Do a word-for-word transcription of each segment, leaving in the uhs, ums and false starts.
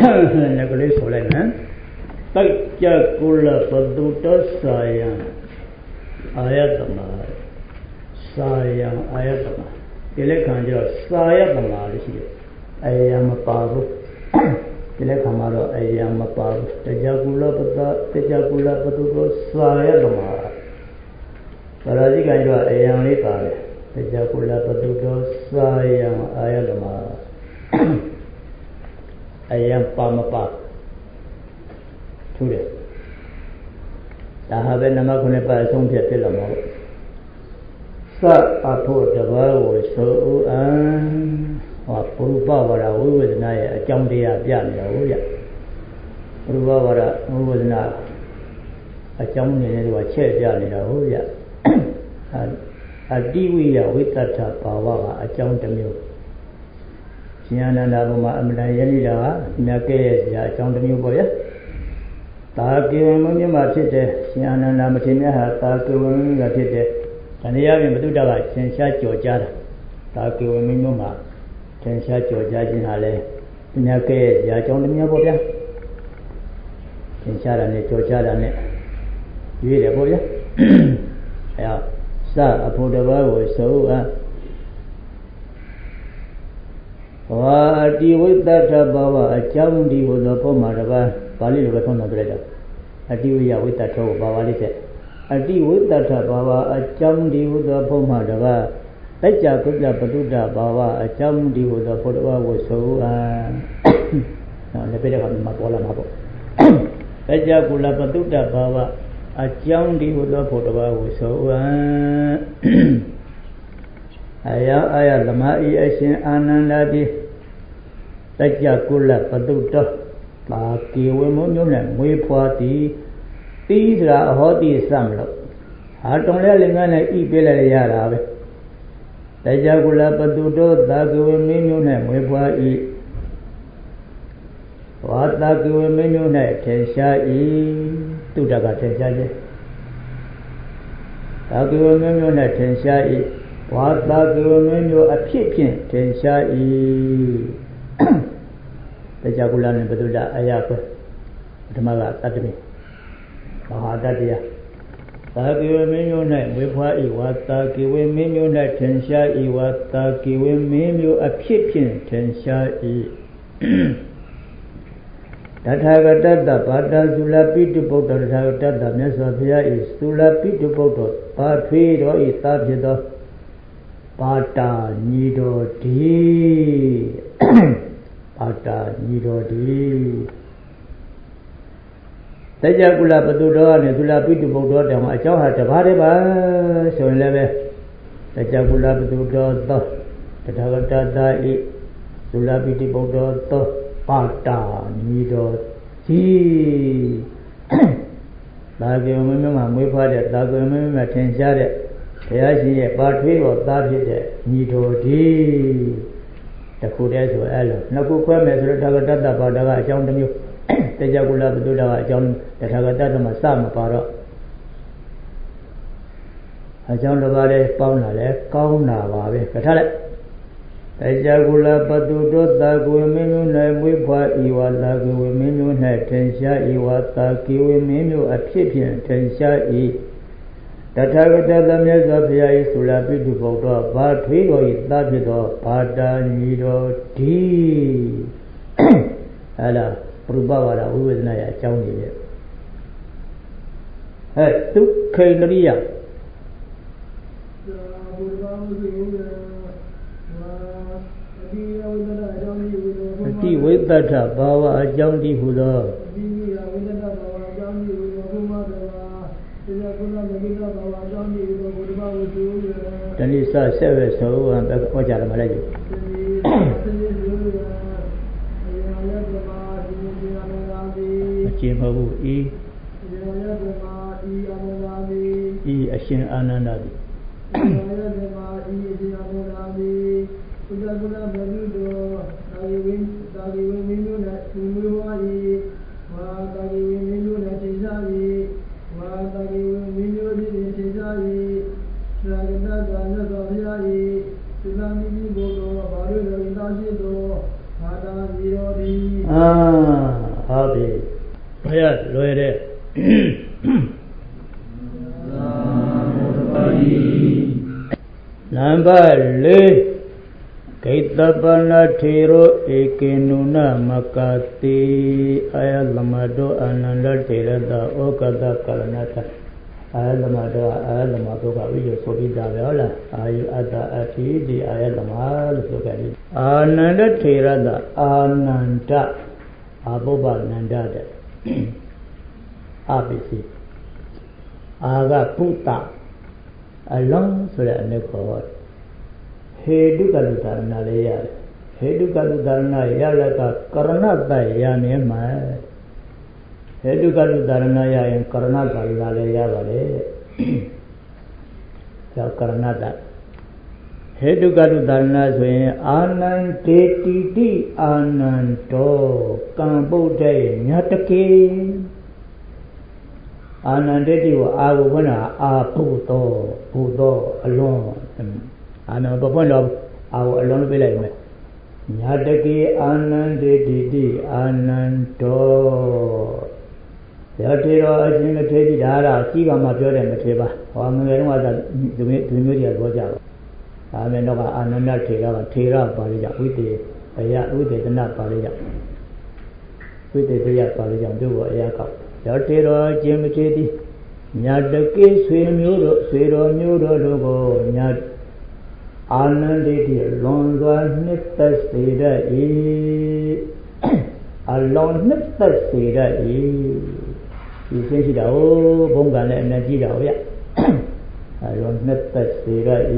Necklace Solomon. Takya Kula Paduta Sayang Ayatama Sayang Ayatama. Ilekanja Sayatama. I am a pavu. Ilekamaro, I am a pavu. Tejakula Pata, Tejakula Patuko Sayatama. Parajika, I am a pavu. Tejakula Patuko Sayang Ayatama. I am Pamapa. Today. I have a Namakune by some Piatilamo. Sir, I put the world so and Puruvavara, who was not a Jondia Piano. Puruvavara, who was not a Jondi or a chair Piano. A Diwia with that power, a Jondamu. Siana Navama Amayelida, Nake, Jondamu boy. Taki women matite, Siana Namatina, Taki women matite, and the young Buddha, Sensa Georgia, Taki women Numa, Sensa Georgia in Hale, Nake, Yajondamu boya, Sensa and Georgia and it. You hear the boy? Yeah, sir, I put the world so. Uh, deal with that Baba, a chown deal with the Pomarava, Bali Rupon of Breda. A deal with that toe, Baba said. A deal with that Baba, a chown deal with the Pomarava. Let Jacuda Paduda Baba, a chown deal with the Podova was so. No, the better of Mapola Mapo. Let Jacula Paduda Baba, a chown deal with the Podova was so. Aya aya lama iya sin ananda di Tajja kula paduta Ta kiwe mo nyo na mui phwa ti Ti sira ahoti samlo Ha tong le linga na i pe le ya da be Tajja kula paduta Ta kiwe mi nyo na mui phwa i Wa ta kiwe mi nyo na the sha i Tu da ka the sha je Ta kiwe mi nyo na the sha i What the women you a pippin, Tensha e the Jagulan and Baduda Ayaka, the Mala Tatami, Mahadadia. The women you name with what you what the women you net Tensha e what the women you a pippin, Tensha e. That have a dada, but does you lap it to boat or have a dada, Mesopia is to lap it to boat, but feed or is that Pata nido di Pata nido di Tajagula Padudo and Zula Pitu Bodo, and I saw her to Vareba, so eleven. Tajagula Padudo, the Tagata, Zula Pitu Bodo, Pata nido di Lagum, we put it, Lagum, attention. There is a party of that Nido di the Kudes or Ella. Nakuka Mesra Tagata Padaga, John the New Tajagula Buddha, John the Tagata Masama Paro. A John the Valley Pauna, Kauna Vave, Catale. Tajagula Padudo, the women name we bought you are like women you had Tensha, you are the women you a pippin, Tensha e. The Tagata the Mesopia is to lapid to Bodo, but we go it that with the Pada Nido T. Ella, Prubavara, who is Naya Chowni. Hey, two Kairia. Tea with that Baba, a Jondi Huda. Then he saw several so and what are Malayu. Chimabu E. E. Ashin Ananadi. Ah ပြီဘယ်ရလွယ်တဲ့နံပါတ်လေးဂိတပနာထေရောဧကေနုနမကတိအာယသမတောအာနန္ဒထေရတဩကတကလနတအာယသမတောအာယသမတောကဝိဇ္ဇဆိုပြီးသားပဲဟုတ်လားအာယုအတ္တအတိဒီအာယသမလို့ဆိုကြတယ်အာနန္ဒထေရတအာနန္ဒအဘုဗ္ဗနန္ဒတဲ့အပိစီအာကပုတ္တအလုံးဆိုတဲ့အနုခေါ်ဟေတုကလုတာရဏလေးရတယ်ဟေတုကလုတာရဏရလကကရဏတရနေမှာဟေတုကလုတာရဏရရင်ကရဏကာလလည်းရပါလေကြောက်ကရဏတဟေတုကလုတာရဏဆိုရင်အာနန္တေတိတိအာနန္တောကံပုဒ္ဒေညတကေအာနန္တေတိကိုအာကိုဘုရားအာဘုသောဘုသောအလွန်အာနန္ဒပွင့်တော့အာကိုအလွန်ပြလိုက်မယ်ညာတကေအာနန္တေတိတိအာနန္တောရထေရောအရှင်မထေရဒါရကြီးကမှပြောတယ်မထေပါဟောငငယ်တုန်းကဒီမျိုးဒီမျိုးကြီးပြောကြပါဒါမဲ့တော့အာနန္ဒထေရကထေရပါလိကြဝိတေအယဝိတေတနာပါလိကြဝိတေတရားပါလိကြောင့်သူ့ကိုအယကောက်ရထေရောအရှင်မထေရညာတကေဆွေမျိုးတို့ဆွေတော်မျိုးတို့တို့ကိုညာအာနန္ဒိတိလွန်စွာနှစ်သက်စေတတ်၏အလွန်နှစ်သက်စေတတ်၏ဒီသိရှိတာဟိုဘုံကလည်းအနကြည့်တာဗျအလွန်နှစ်သက်စေတတ်၏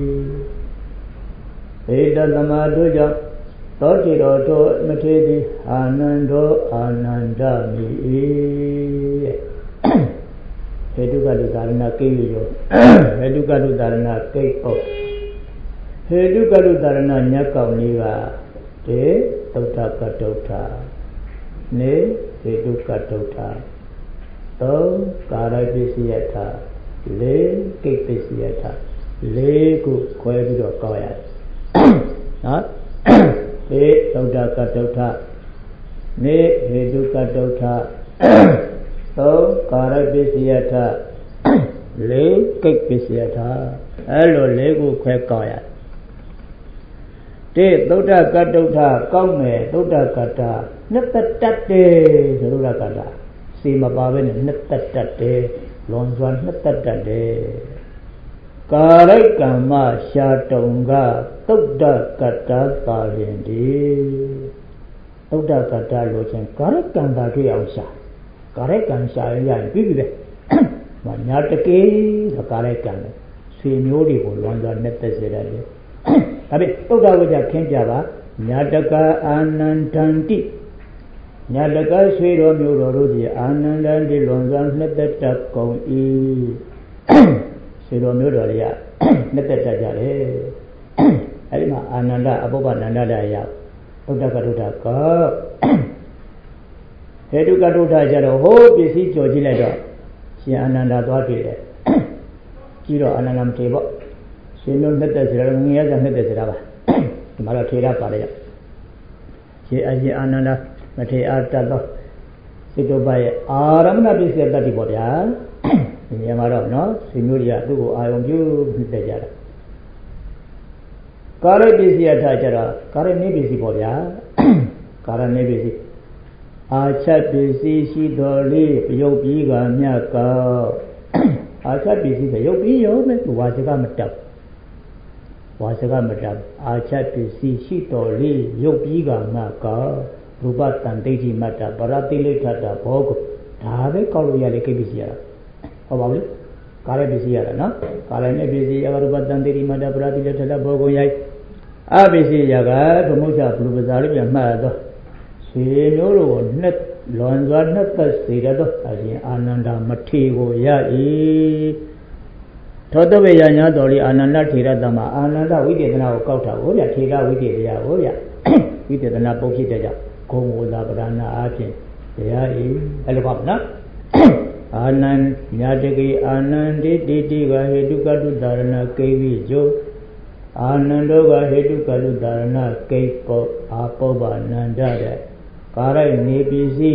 ဧတသမတို့ကြောင့်သောတိတော်တို့မထေရသည်အာနန္ဒောအာနန္ဒမိ၏ဟေတုကတုသာရဏကိယယောဟေတုကတုသာရဏကိပုတ်ဟေတုကတုသာရဏညက်ကောင်လေးကတေသုဒ္ဓကတုဋ္ဌာနေဟေတုကတုဋ္ဌာသုံးကာရပစ္စယထလေးကိပစ္စယထလေးခုခွဲပြီးတော့ကောက်ရတယ်နော်ဟေသုဒ္ဓကတုဋ္ဌာနေဟေတုကတုဋ္ဌာသုံးကာရပစ္စယထလေးကိပစ္စယထအဲ့လိုလေးခုခွဲကောက်ရတယ်တေသုဒ္ဓကတုဋ္ဌာကောက်မယ်သုဒ္ဓကတ္တနှစ်သက်တတ်တယ်သုဒ္ဓကတ္တစီမပါဘဲနဲ့နှစ်သက်တတ်တယ်လွန်စွာနှစ်သက်တတ်တယ်ကာရိကမ္မရှာတုံကသုဒ္ဓကတ္တသာလျင်ဒီသုဒ္ဓကတ္တလို့ချင်းကာရိကံသာတွေ့အောင်ရှာကာရိကံရှာရရင်ပြီးပြီပဲညာတကေဆိုကာရိကံလေဆွေမျိုးတွေကိုလွန်စွာနှစ်သက်စေတယ်ဒါပေသုဒ္ဓဝိဇ္ဇခင်းကြပါညာတကအာနန္ဒန္တိညာတကဆွေတော်မျိုးတော်တို့သည်အာနန္ဒန္တိလွန်စွာနှစ်သက်တတ်ကုန်၏ဆွေတော်မျိုးတော်တွေကနှစ်သက်တတ်ကြတယ်အဲဒီမှာအာနန္ဒအပုပ္ပနန္ဒတရသုဒ္ဓကတုဋ္ဌကဟေတုကတုဋ္ဌကြတော့ဟိုးပစ္စည်းကြော်ကြည့်လိုက်တော့ရှင်အာနန္ဒသွားတွေ့တယ်ကြည့်တော့အာနန္ဒမထေပေါ့ရှင်တို့နှစ်သက်စရာငငယ်ရနှစ်သက်စရာပါဒီမှာတော့ထေရပါလေရရှင်အရှင်အာနန္ဒမထေရတတ်သောစိတ္တပရဲ့အာရမဏပစ္စယတတ္တိပေါ့ဗျာဒီနေရာမှာတော့နော်ရှင်မျိုးတွေကသူ့ကိုအာယုံပြုနှစ်သက်ကြတာကာရပစ္စယထားကြတော့ကာရနေပစ္စည်းပေါ့ဗျာကာရနေပစ္စည်းအာချက်ပစ္စည်းရှိတော်လေးပြုတ်ပြီးကမြတ်ကောအာချက်ပစ္စည်းကရုပ်ပြီးရောမဲ့ဝါစကမတက်ဝါစကမတအာချက်ပစ္စည်းရှိတော်လေးရုပ်ပြီးကငါကရူပတန်ဒိဋ္ဌိမတ္တပရတိလိဋ္ဌတာဘောကိုဒါပဲကောက်လို့ရလေကိပစ္စည်းရတာဟုတ်ပါဘူးလေကာရပစ္စည်းရတာနော်ကာရနဲ့ပစ္စည်းရကရူပတန်ဒိဋ္ဌိမတ္တပရတိလိဋ္ဌတာဘောကိုရိုက်အပစ္စည်းရကဗမုချဘလူပဇာလေးပြန်မှတ်တော့ဆွေမျိုးတို့ကိုနှစ်လွန်စွာနှစ်သက်စေတော့အရှင်အာနန္ဒမထေရကိုရ၏သောတဝေယညာတော်လေးအာနန္ဒထေရတမအာနန္ဒဝိသေသနာကိုကောက်တာဟိုဗျထေရဝိသေတရားဟိုဗျဝိသေသနာပုတ်ဖြစ်တဲ့ကြောင့်ဂုံဝလာပဒနာအဖြစ်တရားဤအဲ့လိုပါမနော်အာနန္ညာတကေအာနန္တိတိတိကဟေတုကတုသာရဏကိဝိဇောအာနန္ဒောကဟေတုကတုသာရဏကိပောအာပောဘနန္ဒတဲ့ကာရိုက်နေပစ္စည်း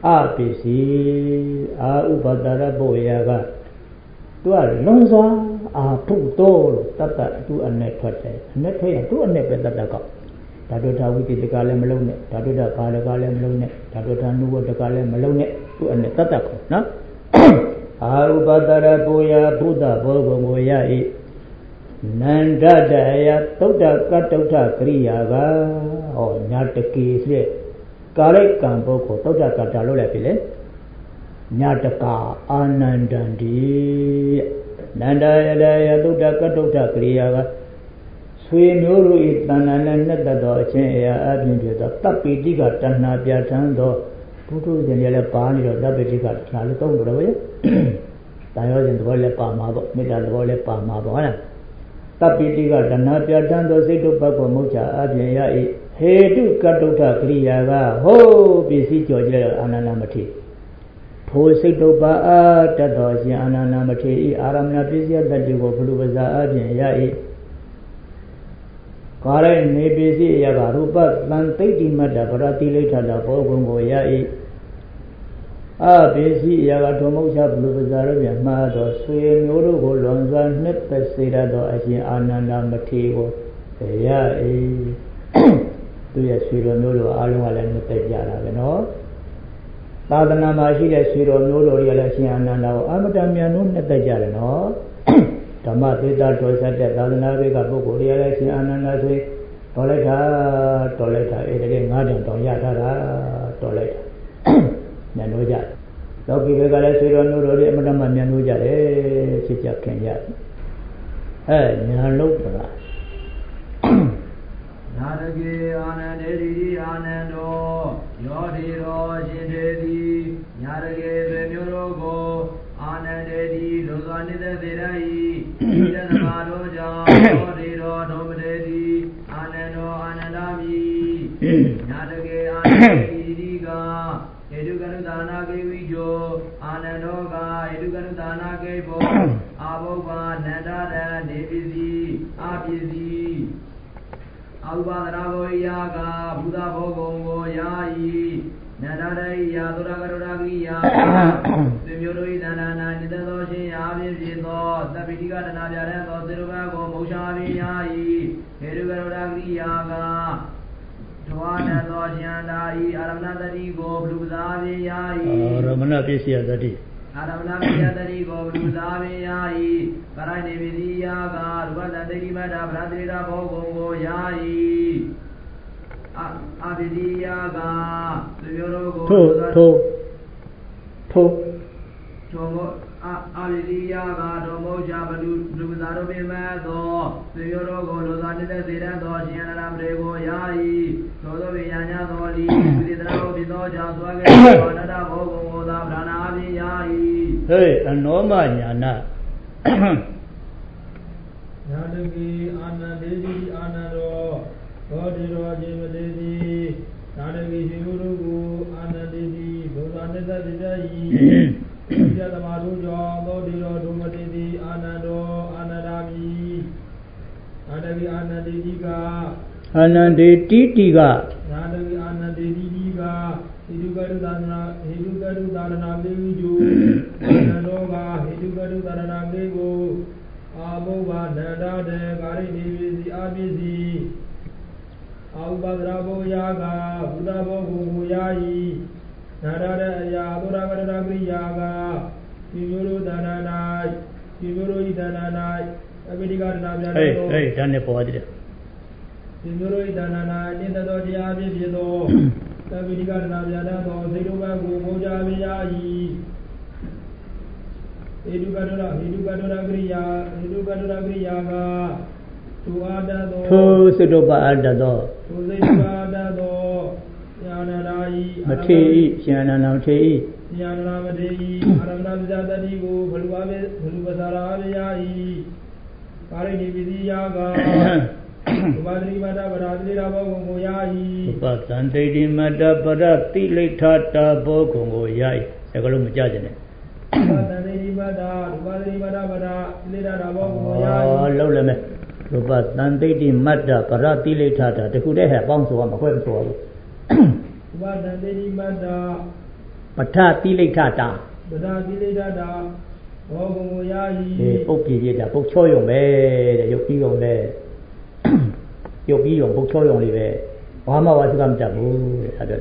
A P C A Upadara Boyaga to a Lonza A Puto Tata to a network network to a network that got Tadota with the Kale Malone, Tadota Palagale Malone, Tadota Nuva the Kale Malone to a netataco, no? A Upadara Boya Buddha Bogo Boya Nanda Daya Tota Katota Kriyaga or Nataki Kare Kampo Tota Katalola Pile Nataka Anandandi Nanda Daya Tota Katota Kriyaga Swim Yuru Itanana the Chea Abin the Tapi Diga Tana Piatando Putu the Yellow Pani or Dabitica Nalaton Tayo and the Vole Pama, Middle Vole Pama. Tapitiga Tanapia Tando Seto Paco Mocha Abia He do Katota Kriyaga Ho Bisi Georgia Ananamati Po Seto Pa Tadosi Ananamati Aramna Pisia Tadigo Pulubaza Abia Kare Nebisi Yagarupa Lantati Mata Parati Leta da Pogongo Yai A Bisi Yagatomocha Pulubazara Mado Swim Yoro Lonza Netta Serado Ashi Ananda Matigo Ya E to ya Swiro Nolo Alwala Netta no Tadana Mashi Swiro Nolo Yalashi Ananda Amadamian Netta no Tama Tita Tosa Tadana Vega Boko Yalashi Ananda Toleta Toleta Ede Nadan Toyata Toleta Nanoja Loki Vegala Siro Nuro Madame Nanuja Chicha Kenya Eh Nalopa Naragi Anandedi Anando Yodiro Jindedi Naragi Bemurogo Anandedi Luzanida Zirai Idanaroja Yodiro Domedi Anando Anandami Naragi Anandedi Diga Eduganu Dana Gevijo Ananoga Eduganu Dana Gevo Aboga Nandada Nebisi Abisi Albadarabo Yaga Buddha Bogongo Yai Nandada Yadura Garudagi Yaga Simurui Nana Nidadoshi Abisito Tapitika Nadiareto Sirubago Moshavi Yai Edugarudagi Yaga Tuana Doshiandai, Aramnadari go Bluzavi Yai, Ramana Pisia Dadi, Aramnadari go Bluzavi Yai, Karani Vidia, Garba Derivada, Bradrida Bogo Yai, Abidia, Suyoro To, to, to, Tomo, Abidia, Tomo Jabalu, Bluzaro Bimado, Suyoro Golozani, the Zira Doshiana Brego Yai. Todo Villana Doli, Vidrao Vidoja, Swagger, Nada Bogo, Branavi Yai. Hey, and no manana Nadagi Anandedi Anando, Godiro Jimadedi, Nadagi Hirugu, Anandedi, Bosaneta Didai, Yadamarujo, Godiro Dumadedi, Anando, Anadami, Nadagi Anandediga. Anande Titiga Nadagi Anandediga, Hidugaru Dana, Hidugaru Dana Geju, Ananoga, Hidugaru Dana Gego, Aboga Nada de Gari Divisi Abisi, Albadrabo Yaga, Budabo Guyai, Nada Yadura Gadagri Yaga, Kimuru Dananai, Kimuru Dananai, Abidiga Nabia. Hey, hey, done it for it. Simuroi Danana, Nindadoji Abido, Tavidiga Naviada, Ziruba, Moja Viai, Educadora, Educadora Gria, Educadora Griaga, Tuada, To Sidoba Adado, To Zedado, Yanadai, Mate, Siana Te, Yanamadi, Aramada Digo, Pulubasara Viai, Parini Vidiaga. Badri Mada Badri Rabo Yai, but Sunday Mada Badati Letata Bogongo Yai, Sagalum Jajane. Badri Mada, Badri Mada Bada, Lida Rabo Yai, Lolame, but Sunday Mada Badati Letata, the good have bounce on the web. Badri Mada, Pata tilitata. Pata tilitata. Bogo yayi. Eh, poki dia pok choyong be, yoki yong le. Yoki yong pok choyong li be. Wama wa sukam jabu ada.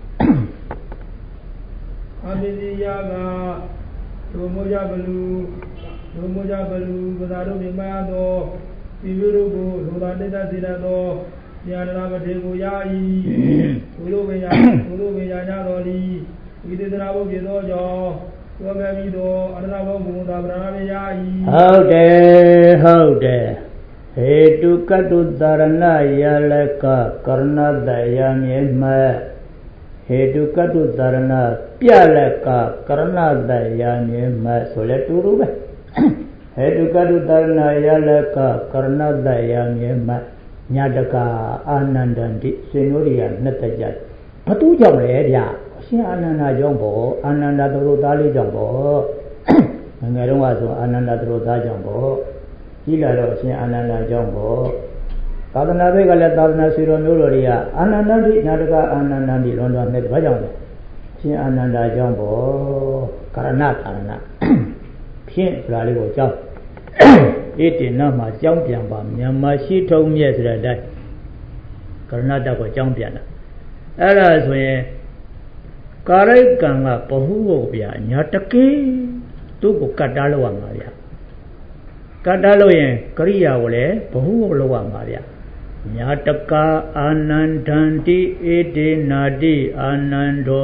Abisiyaga Domoja balu Domoja balu Badaro bimado Ibirugo Lodadeta zirado Yanara badego yai Ulu beya Ulu beya nyadoli Ididrabo gidojo Wagabido Adrabo bumuda branabe yai Haude Haude Hetu katu dharana yalaka Karna daya nyema Hetu katu dharana Pyalaka Karna daya nyema Sole turu be Hetu katu dharana yalaka Karna daya nyema Nyadaka Anandandi Senuriya Natajat Patu jong le dia Sin Ananda jong bo Ananda turu dali jong bo Ngarong aso Ananda turu dali jong bo Gila ro sin Ananda jong bo Kadana be kala Kadana siroမျိုးတော်တွေကအာနန္ဒတိနာတကအာနန္ဒတိလွန်တော်နဲ့ဘာကြောင့်လဲရှင်အာနန္ဒာကြောင့်ပေါ့ကာရဏကာရဏဖြင့်ဆိုတာလေးကိုကြောင်းဣတိနမှာကြောင်းပြန်ပါမြန်မာရှိထုံးမြဲဆိုတဲ့အတိုင်းကာရဏတကိုကြောင်းပြန်တာအဲ့ဒါဆိုရင်ကာရိတ်ကံကဘဟုဟုတ်ဗျာညာတကေသူ့ကိုကတ်တားလို့ရမှာဗျာကတ်တားလို့ရင်ကရိယာကိုလည်းဘဟုဟုတ်လို့ရမှာဗျာNyataka anandanti ede nadi anando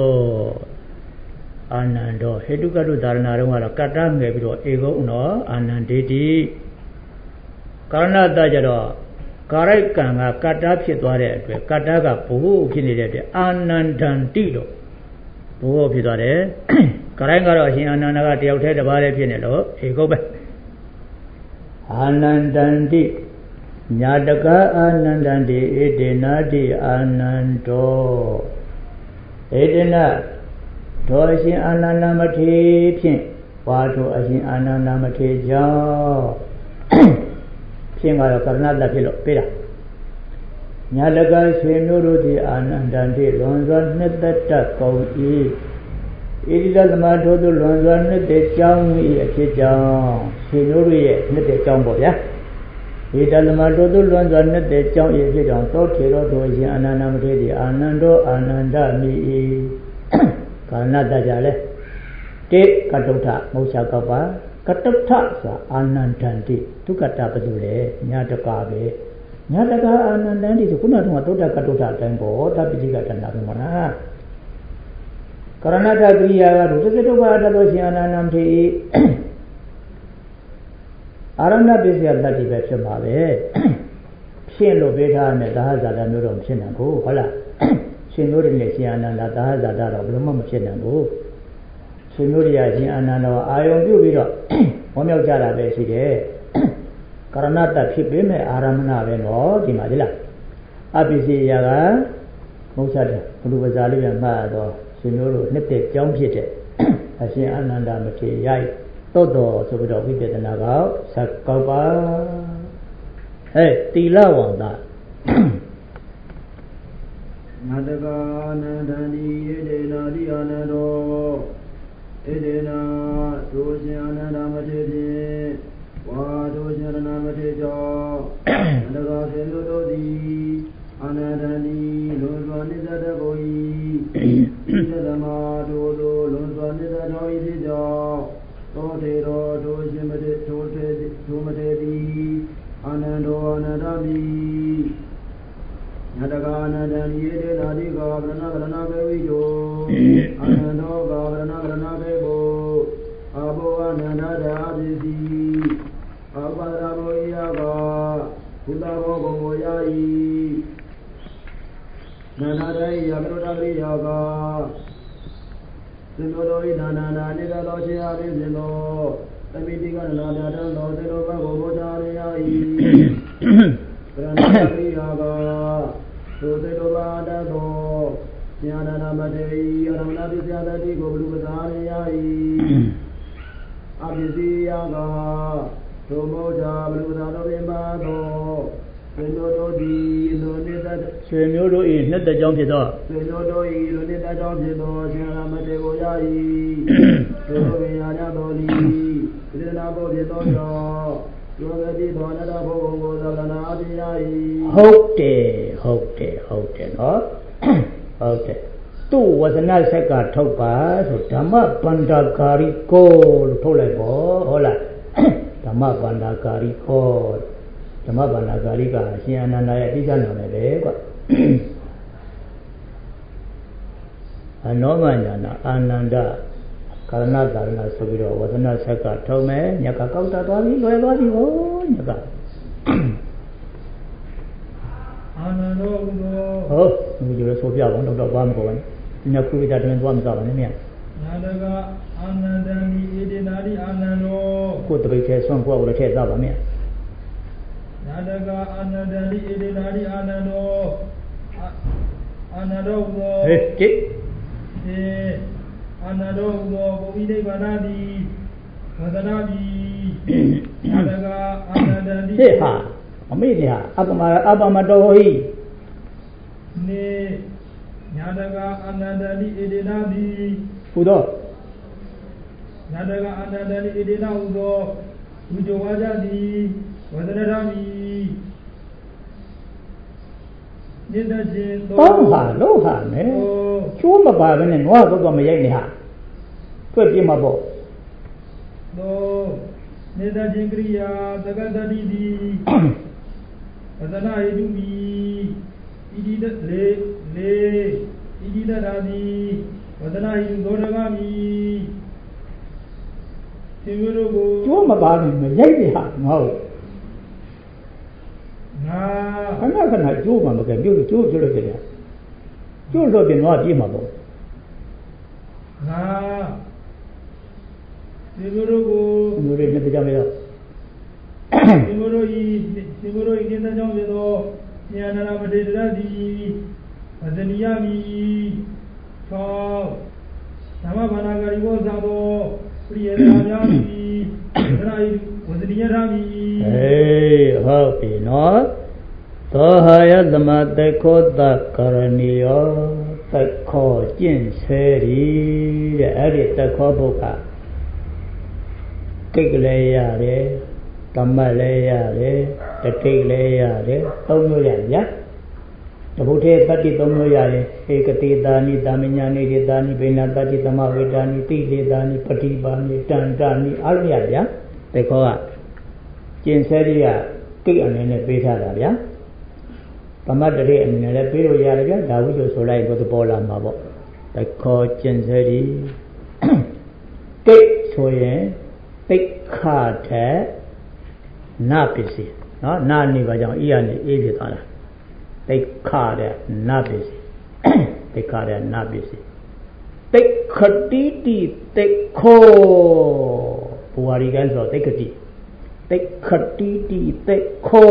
Anando Hetu katu dharana rungala kata ngebiro ego uno ananditi Karana tajaro Karai kanga kata phit tware atwe kata ka bhu phit nide atwe anandanti lo bhu phit tware Karai ngaro shin ananda ka tayauk the taba le phit ne lo ego be Anandanti Nyadaka anandandi edenadi anando Edena Doshin anandamati phin Wadu ashin anandamati jao Phin garo karnata philo pira Nyadaka swenurudi anandandi Lonzwa nidata kau i Edida lama dodo lonzwa nidata jao i achi jao Swenuru ye nidata jao bo ya Idalama dodo luanzwa nete chao ye phi jao to thero do yin anandamati di anando ananda mi Karana taja le Te katutha moksha kappa Katutha sa anandanti Tu kata padu le Nyataka be Nyataka anandanti so kuna thunga tota katutha atain bo Tapiji ka tanda kumana Karana takriya ka Rute toba adalo si anandamati Arana Bisya Lati be phit ma be Phin lo pe tha ne daha zadaမျိုးတော့မဖြစ်နိုင်ဘူးဟုတ်လားရှင်မျိုးတွေနဲ့ရှင်အာနန္ဒာdaha zadaတော့ဘယ်လိုမှမဖြစ်နိုင်ဘူးရှင်မျိုးတွေကရှင်အာနန္ဒာကိုအာယုံပြုပြီးတော့ဝမ်းမြောက်ကြတာပဲရှိတယ်ကရဏတ္တဖြစ်ပေမဲ့အာရမဏပဲနော်ဒီမှာဒီလားအပိစိယကမုစ္ဆတ်ဘုလူပဇာလေးပြန်မှတ်တော့ရှင်မျိုးတို့နှစ်သက်ကြောင်းဖြစ်တဲ့အရှင်အာနန္ဒာမထေရရိုက်Tốt đồ so bido Vipetana gao Sakapa Hey Tila wanda Nataka anandani edena di anando Edena Doshin anandamati di Wa doshin anandamati jo Nataka sendodo di Anandani Lonzwa nidata koi Idadama dodo Lonzwa nidata koi di jo Totero doshimate tote tomatedi anando anadami Nyataka anandani ede nadi gavrana vrana bevijo Anando gavrana vrana bevo Abo anandada adisi Abadrabo iyaga Kudavo gongo yai Nanadai yagrodagri yaga Sindodoi nanana nida lo shia bisino Tamitika nanadatan lo siloka gomotari yai Pranadari yaga Sositoba adato Siyanana matei Aramnati siyadati gobulukasari yai Abisi yaga Somoja bulukasano bimbato Sindododi Indonita ဆွေမျိုးတို့ဤနှစ်သက်ကြောင့်ဖြစ်သောဆွေမျိုးတို့ဤလူနှစ်သက်ကြောင့်ဖြစ်သောရှင်ရမတေကိုရ၏တို့တို့ပင်ရာကြတော်လီသီလနာဖို့ဖြစ်သောကြောင့်ယောဂတိသောအနတ္တဘုံကိုသလနာအပြရ၏ဟုတ်တယ်ဟုတ်တယ်ဟုတ်တယ်နော်ဟုတ်တယ်သူ့ဝဇနဆက်ကထုတ်ပါဆိုဓမ္မပန္ဒကာရိကိုလို့ထုတ်လိုက်ပေါ့ဟုတ်လားဓမ္မပန္ဒကာရိကိုဓမ္မပန္ဒကာရိကအရှင်အနန္ဒာရဲ့အတိအကျနာမည်ပဲကွအနောမညာနာအာနန္ဒကာရဏတာရဏဆိုပြီးတော့ဝဇနဆက်ကထုတ်မယ်ညကကောက်တာသွားပြီလွယ်သွားပြီဟောညကအာနန္ဒောဥသောဟုတ်ဒီလိုဆိုပြပါတော့တော့ဘာမပေါ်ဘူးညခုဝိတာတမင်သွားမစားပါနဲ့မြတ်နာတကအာနန္ဒံဒီဧတေနာတိအာနန္ဒောကိုတပိတ်ထဲဆွမ်းကိုကိုလည်းထည့်သားပါမြတ်နာတကအာနန္ဒံဒီဧတေနာတိအာနန္ဒောအာနန္ဒောဥသောဟေးတိဟေးအာနန္ဒောဥသောဘုံဤနိဗ္ဗာန်တိဝဒနာတိနာတကအာနန္ဒံဒီဟေးဟာအမေကြီးဟာအပမအပမတော်ဟိနေညာတကအာနန္ဒတိဧတေနာတိဟူသောညာတကအာနန္ဒတိဧတေနာဟူသောဝိဇ္ဇဝါကြတိဝဇနရမိနိတချင်းသောဟာလို့ဟာမယ်ချိုးမပါဘဲနဲ့နွားတော့တော့မရိုက်နဲ့ဟာတွေ့ပြမှာပေါ့သောနိတချင်းကရိယာသကတတိတိဝဇနဟိတုမိဣတိတလေလေဣတိတရာတိဝဒနာဟိသောရဂမိသင်္မျိုးတို့ကိုကျိုးမပါဘူးမရိုက်တယ်ဟာငါ့ကိုငါခဏခဏကျိုးမှမကဲပြုတ်ကျိုးကျိုးလို့ပြန်ကျိုးလို့ပြန်တော့ပြေးမှာပေါ့ငါသင်္မျိုးတို့ကိုမျိုးတွေနဲ့ကြောင်ရတော့သင်္မျိုးတို့ဤသင်္မျိုးတို့ဤတဲ့ကြောင့်ဖြစ်သောဉာဏနာမတေတရတိအဇနိယမိသောဓမ္မဘာနာဂရိဘောဇာသောပရိယေနာများမိသရယဝဇနိယရမိဟေးဟုတ်ပြီနော်သောဟာယသမတေခောတကရဏီယောတခောကျင့်ဆဲရီတဲ့အဲ့ဒီတခောဘုကကိတ်လည်းရတယ်တမတ်လည်းရတယ်တတိတ်လည်းရတယ်သုံးမျိုးရတယ်ဗျာတဘုထေတတ္တိသုံးမျိုးရတယ်ဧကတိတာနိတာမညာနိဒေတာနိဘိနာတတ္တိသမဝေတာနိတိဒေတာနိပฏิပါနိတန္တာနိအားလုံးရတယ်ဗျာတခောကကျင့်ဆဲရီကကိတ်အနေနဲ့ပေးထားတာဗျာတမတ်တရေအနေနဲ့လည်းပေးလို့ရတယ်ဗျာဒါဝိဇ္ဇဆိုလိုက်ဘုသပေါ်လာမှာပေါ့တခောကျင့်ဆဲရီကိတ်ဆိုရင်တိတ်ခတဲ့နာပစ္စည်းနော်နာနေပါကြောင့်ဤရနေအေးဖြစ်သွားတာတိတ်ခတဲ့နာပစ္စည်းတိတ်ခတဲ့နာပစ္စည်းတိတ်ခတိတိတိတ်ခောဘူဝါရီကန်းဆိုတိတ်ခတိတိတ်ခတိတိတိတ်ခော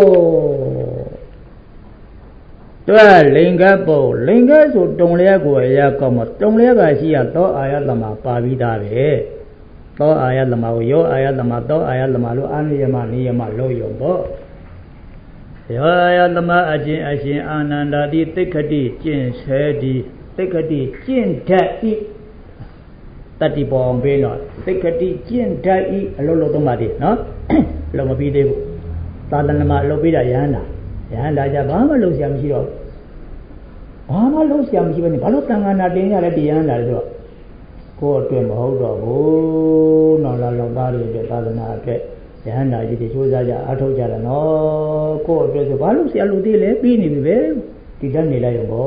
တွဲလင်္ကာပုံလင်္ကာဆိုတုံလျက်ကိုအရာကောက်မှာတုံလျက်ကရှိရသောအာယသမပါပြီးသားပဲသောအာယသမကိုယောအာယသမသောအာယသမလို့အာနိယမနိယမလို့ရုံပေါ့ယောအာယသမအကျင့်အရှင်အာနန္ဒာတိသိက္ခတိကျင့်ဆဲတိသိက္ခတိကျင့်တတ်ဤတတိပေါ်အောင်ပေးတော့သိက္ခတိကျင့်တတ်ဤအလုံးလုံးသုံးပါတည်းနော်အလုံးမပြီးသေးဘူးသာသနာမှာအလုံးပြီးတာယဟန္တာယဟန္တာကြဘာမှလုပ်เสียမရှိတော့ဘာမှလုပ်เสียမရှိဘဲနဲ့ဘာလို့တန်ခါနာတင်ရလဲဒီယဟန္တာလေဆိုတော့ကိုယ်အတွက်မဟုတ်တော့ဘူးနော်လာလောက်သားတွေအတွက်သာသနာအတွက်ယဟန္တာကြီးတွေစူးစမ်းကြအထောက်ကြတာနော်ကိုယ့်အတွက်ဆိုဘာလို့ဆရာလူသေးလဲပြီးနေပြီပဲဒီတတ်နေလိုက်ရောပေါ့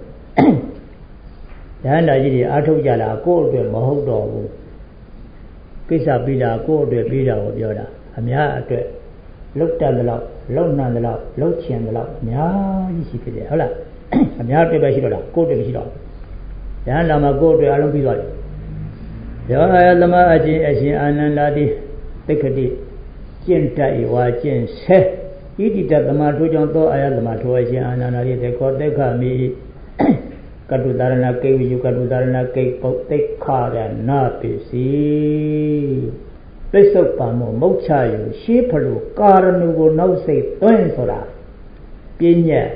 ယဟန္တာကြီးတွေအထောက်ကြတာကိုယ့်အတွက်မဟုတ်တော့ဘူးကိစ္စပြီးတာကိုယ့်အတွက်ပြီးတာကိုပြောတာအများအတွက်လုတ်တတ်တယ်လို့လုံနံတယ်လို့လုံချင်တယ်လို့အများကြီးရှိဖြစ်တယ်ဟုတ်လားအများအတွက်ပဲရှိတော့လားကိုယ့်အတွက်မရှိတော့ယဟန္တာမှာကိုယ့်အတွက်အလုံးပြီးသွားတယ်ယောအာယသမအချင်းအရှင်အာနန္ဒာတိသိက္ခတိကျင့်တတ်၏ဝါကျင့်ဆဲဣတိတသမထိုကြောင့်သောအာယသမထိုအရှင်အာနန္ဒာတိသေခောသိက္ခမိကတုတာရဏကိဝိယကတုတာရဏကိပုတ်သိက္ခရနာပိစီပစ္စုပ္ပန်မောမုတ်ချယူရှေးဖလို့ကာရဏုကိုနောက်စိတ်သွင်းဆိုတာပြည့်ညက်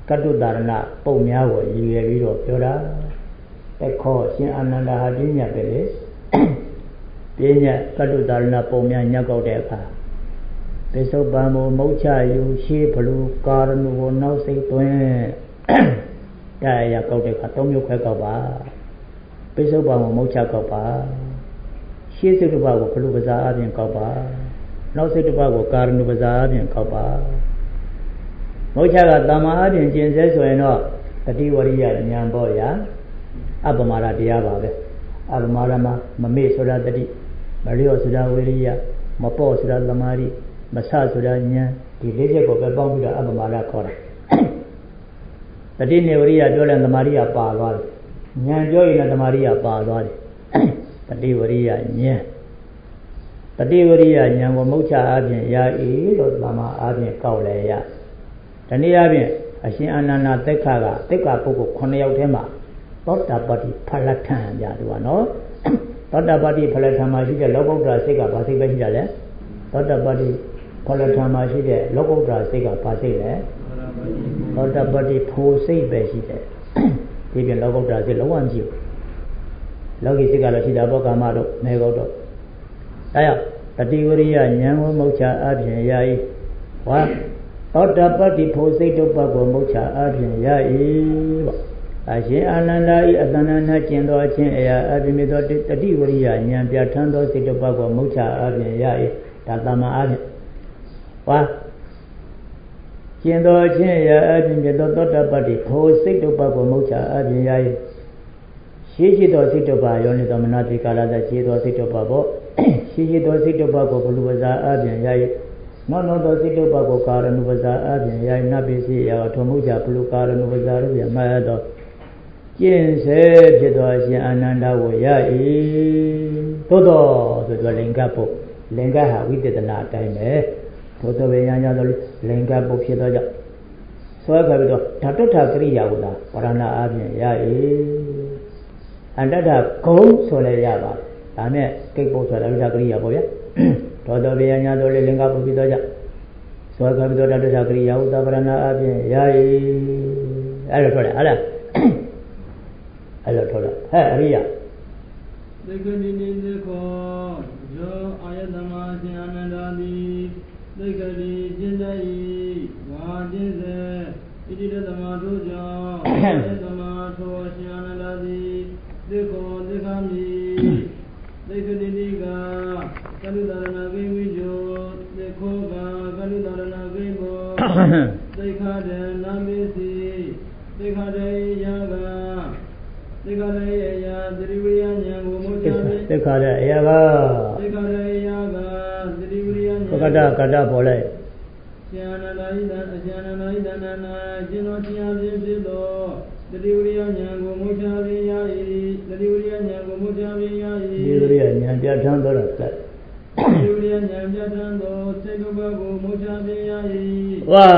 ကတ္တုတာရဏပုံများကိုရည်ရွယ်ပြီးတော့ပြောတာတက်ခေါ်ရှင်အာနန္ဒာဟာပြညတ်ပဲလေပြညတ်ကတ္တုတာရဏပုံများညက်ကောက်တဲ့အခါပိဿုပံမမုတ်ချယူရှိဘလူကာရဏုကိုနောက်စိတ်သွင်းတရားရကောက်တဲ့အခါသုံးမျိုးခွဲကောက်ပါပိဿုပံမမုတ်ချကောက်ပါရှေးစိတ်တစ်ပါးကိုဘလူပဇာအပြင်ကောက်ပါနောက်စိတ်တစ်ပါးကိုကာရဏုပဇာအပြင်ကောက်ပါမုတ်ချကတမ္မာအပြင်ကျင့်စေဆိုရင်တော့တတိဝရိယဉာဏ်ပေါ်ရာအပမာဒတရားပါပဲအပမာဒမှာမမေ့ဆိုတာတတိမလျော့ဆိုတာဝိရိယမပေါ့ဆိုတာသမာဓိမဆဆိုတာဉာဏ်ဒီလေးချက်ကိုပဲပေါင်းပြီးတော့အပမာဒခေါ်တာတတိနေဝရိယပြောရင်သမာဓိကပါသွားတယ်ဉာဏ်ပြောရင်လည်းသမာဓိကပါသွားတယ်တတိဝရိယဉာဏ်တတိဝရိယဉာဏ်ကိုမုတ်ချအပြင်ရ၏လို့သမာအပြင်ကောက်လဲရဒီနေ့အပြင်အရှင်အာနန္ဒသက္ခကသက္ကပုဂ္ဂိုလ်ခုနှစ်ယောက်ထဲမှာသောတာပတ္တိဖလထံကြသူကနော်သောတာပတ္တိဖလထံမှာရှိတဲ့လောကုတ္တရာစိတ်ကဘာစိတ်ပဲရှိတာလဲသောတာပတ္တိဖလထံမှာရှိတဲ့လောကုတ္တရာစိတ်ကဘာစိတ်လဲသောတာပတ္တိဖို့စိတ်ပဲရှိတယ်ဒီပြင်လောကုတ္တရာစိတ်လုံးဝမရှိဘူးလောကီစိတ်ကတော့ရှိတာဘောကာမတို့နေကုတ်တို့အဲရတတိဝရိယဉာဏ်ကိုမုတ်ချအပြင်ရ၏ဟောသောတာပတ္တိဖို့စိတ်တို့ဘကိုမုတ်ချအပြင်ရ၏ပေါ့အရှင်အာနန္ဒာဤအတဏ္ဍနာကျင်သောအချင်းအရာအပြိမေသောတတိဝရိယဉာဏ်ပြဋ္ဌာန်းသောစိတ်တို့ဘကိုမုတ်ချအပြင်ရ၏ဒါတမ္မာအပြင်ဟောကျင်သောအချင်းအရာအပြိမေသောသောတာပတ္တိဖို့စိတ်တို့ဘကိုမုတ်ချအပြင်ရ၏ရှိရှိသောစိတ်တို့ပါယောနိသောမနတိကာလသရှိသောစိတ်တို့ပါပေါ့ရှိရှိသောစိတ်တို့ပါကိုဘလူပဇာအပြင်ရ၏နောက်နောက်သောစိတ်တို့ပါကိုကာရဏုပဇာအပြင်ရ၏နတ်ပိစီရာထုံမှုချဘလူကာရဏုပဇာတို့ပြန်မှတ်သောကျင့်စေဖြစ်သောအရှင်အာနန္ဒကိုရ၏သို့တော်ဆိုတော့လင်္ကပုလင်္ကဟာဝိသေသနာအတိုင်းပဲသို့တော်ပဲရကြသောလင်္ကပုဖြစ်သောကြောင့်ဆွဲခါပြီးတော့ဓာတုထကရိယာကိုသာဝရဏအပြင်ရ၏အန္တတဂုံဆိုလည်းရပါတယ်ဒါနဲ့ကိတ်ပုဆိုတာဓာတုထကရိယာပေါ့ဗျာသို့တော်ပဲရကြသောလင်္ကပုဖြစ်သောကြောင့်ဆွဲခါပြီးတော့ဓာတုထကရိယာကိုသာဝရဏအပြင်ရ၏အဲ့လိုထွက်တယ်ဟုတ်လားအဲ့လိုထောက်တာဟဲ့အရိယသေကတိနိသေခောယောအာယတမရှင်အာနန္ဒာတိသေကတိကျင့်တတ်၏ဝါကျင့်စေဣတိရသမတို့ကြောင့်အာယတမထောရှင်အာနန္ဒာတိသေခောသေခမိသေကတိနိကကလုတရဏဂိဝိဇောသေခောကကလုတရဏဂိဘောသေခဒေနာမေစီသေခဒေယာကသေခရေယသတိဝိယဉာဏ်ကိုမုတ်ချပြီးသေခရေယကသေခရေယကသတိဝိယဉာဏ်ပကတကတပေါ်လိုက်ဉာဏနာဟိတဉာဏနာဟိတနာနာကျင့်တော်တရားဖြင့်ဖြစ်သောသတိဝိယဉာဏ်ကိုမုတ်ချပြီးရ၏သတိဝိယဉာဏ်ကိုမုတ်ချပြီးရ၏သတိဝိယဉာဏ်ပြဋ္ဌာန်းတော်လက်သတိဝိယဉာဏ်ပြဋ္ဌာန်းသောစေတုဘကိုမုတ်ချပြီးရ၏ဝါ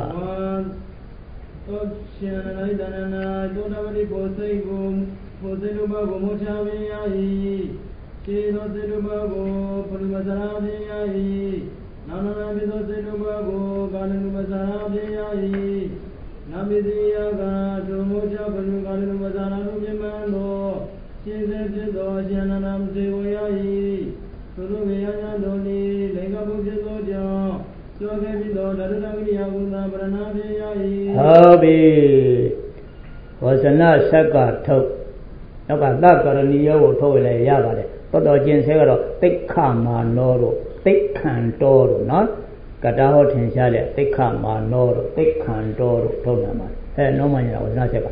သောရှင်နာဟိတနာနာသောတပတိဘောစိတ်ကိုဘောစိတ်တို့ဘကိုမုတ်ချပြီးရ၏ခြေသောစိတ်တို့ဘကိုပရိမဇရာပြီးရ၏နာနာနာပိသောစိတ်တို့ဘကိုကာလနုမဇရာပြီးရ၏နာပိတိယကဒုမုတ်ချပလူကာလနုမဇရာတို့ပြမှန်သောရှင်းစေဖြစ်သောရှင်နာနာမစေဝရ၏သူတို့ဝေယညာတို့ဤလေကဘုဖြစ်သောကြောင့်ကျော်ခဲ့ပြီးသောဓာတုတကိရိယာကုသပရဏာဖြစ်ရ၏ဟုတ်ပြီဝဇနဆက်ကထုတ်နောက်ကသကရဏီယောကိုထုတ်ရင်လည်းရပါတယ်တော်တော်ကျင့်ဆဲကတော့သိက္ခမာနောတို့သိက္ခံတော်တို့နော်ကတာဟောထင်ရှားတဲ့သိက္ခမာနောတို့သိက္ခံတော်တို့ထုတ်နိုင်ပါတယ်အဲနောမညာဝဇနဆက်က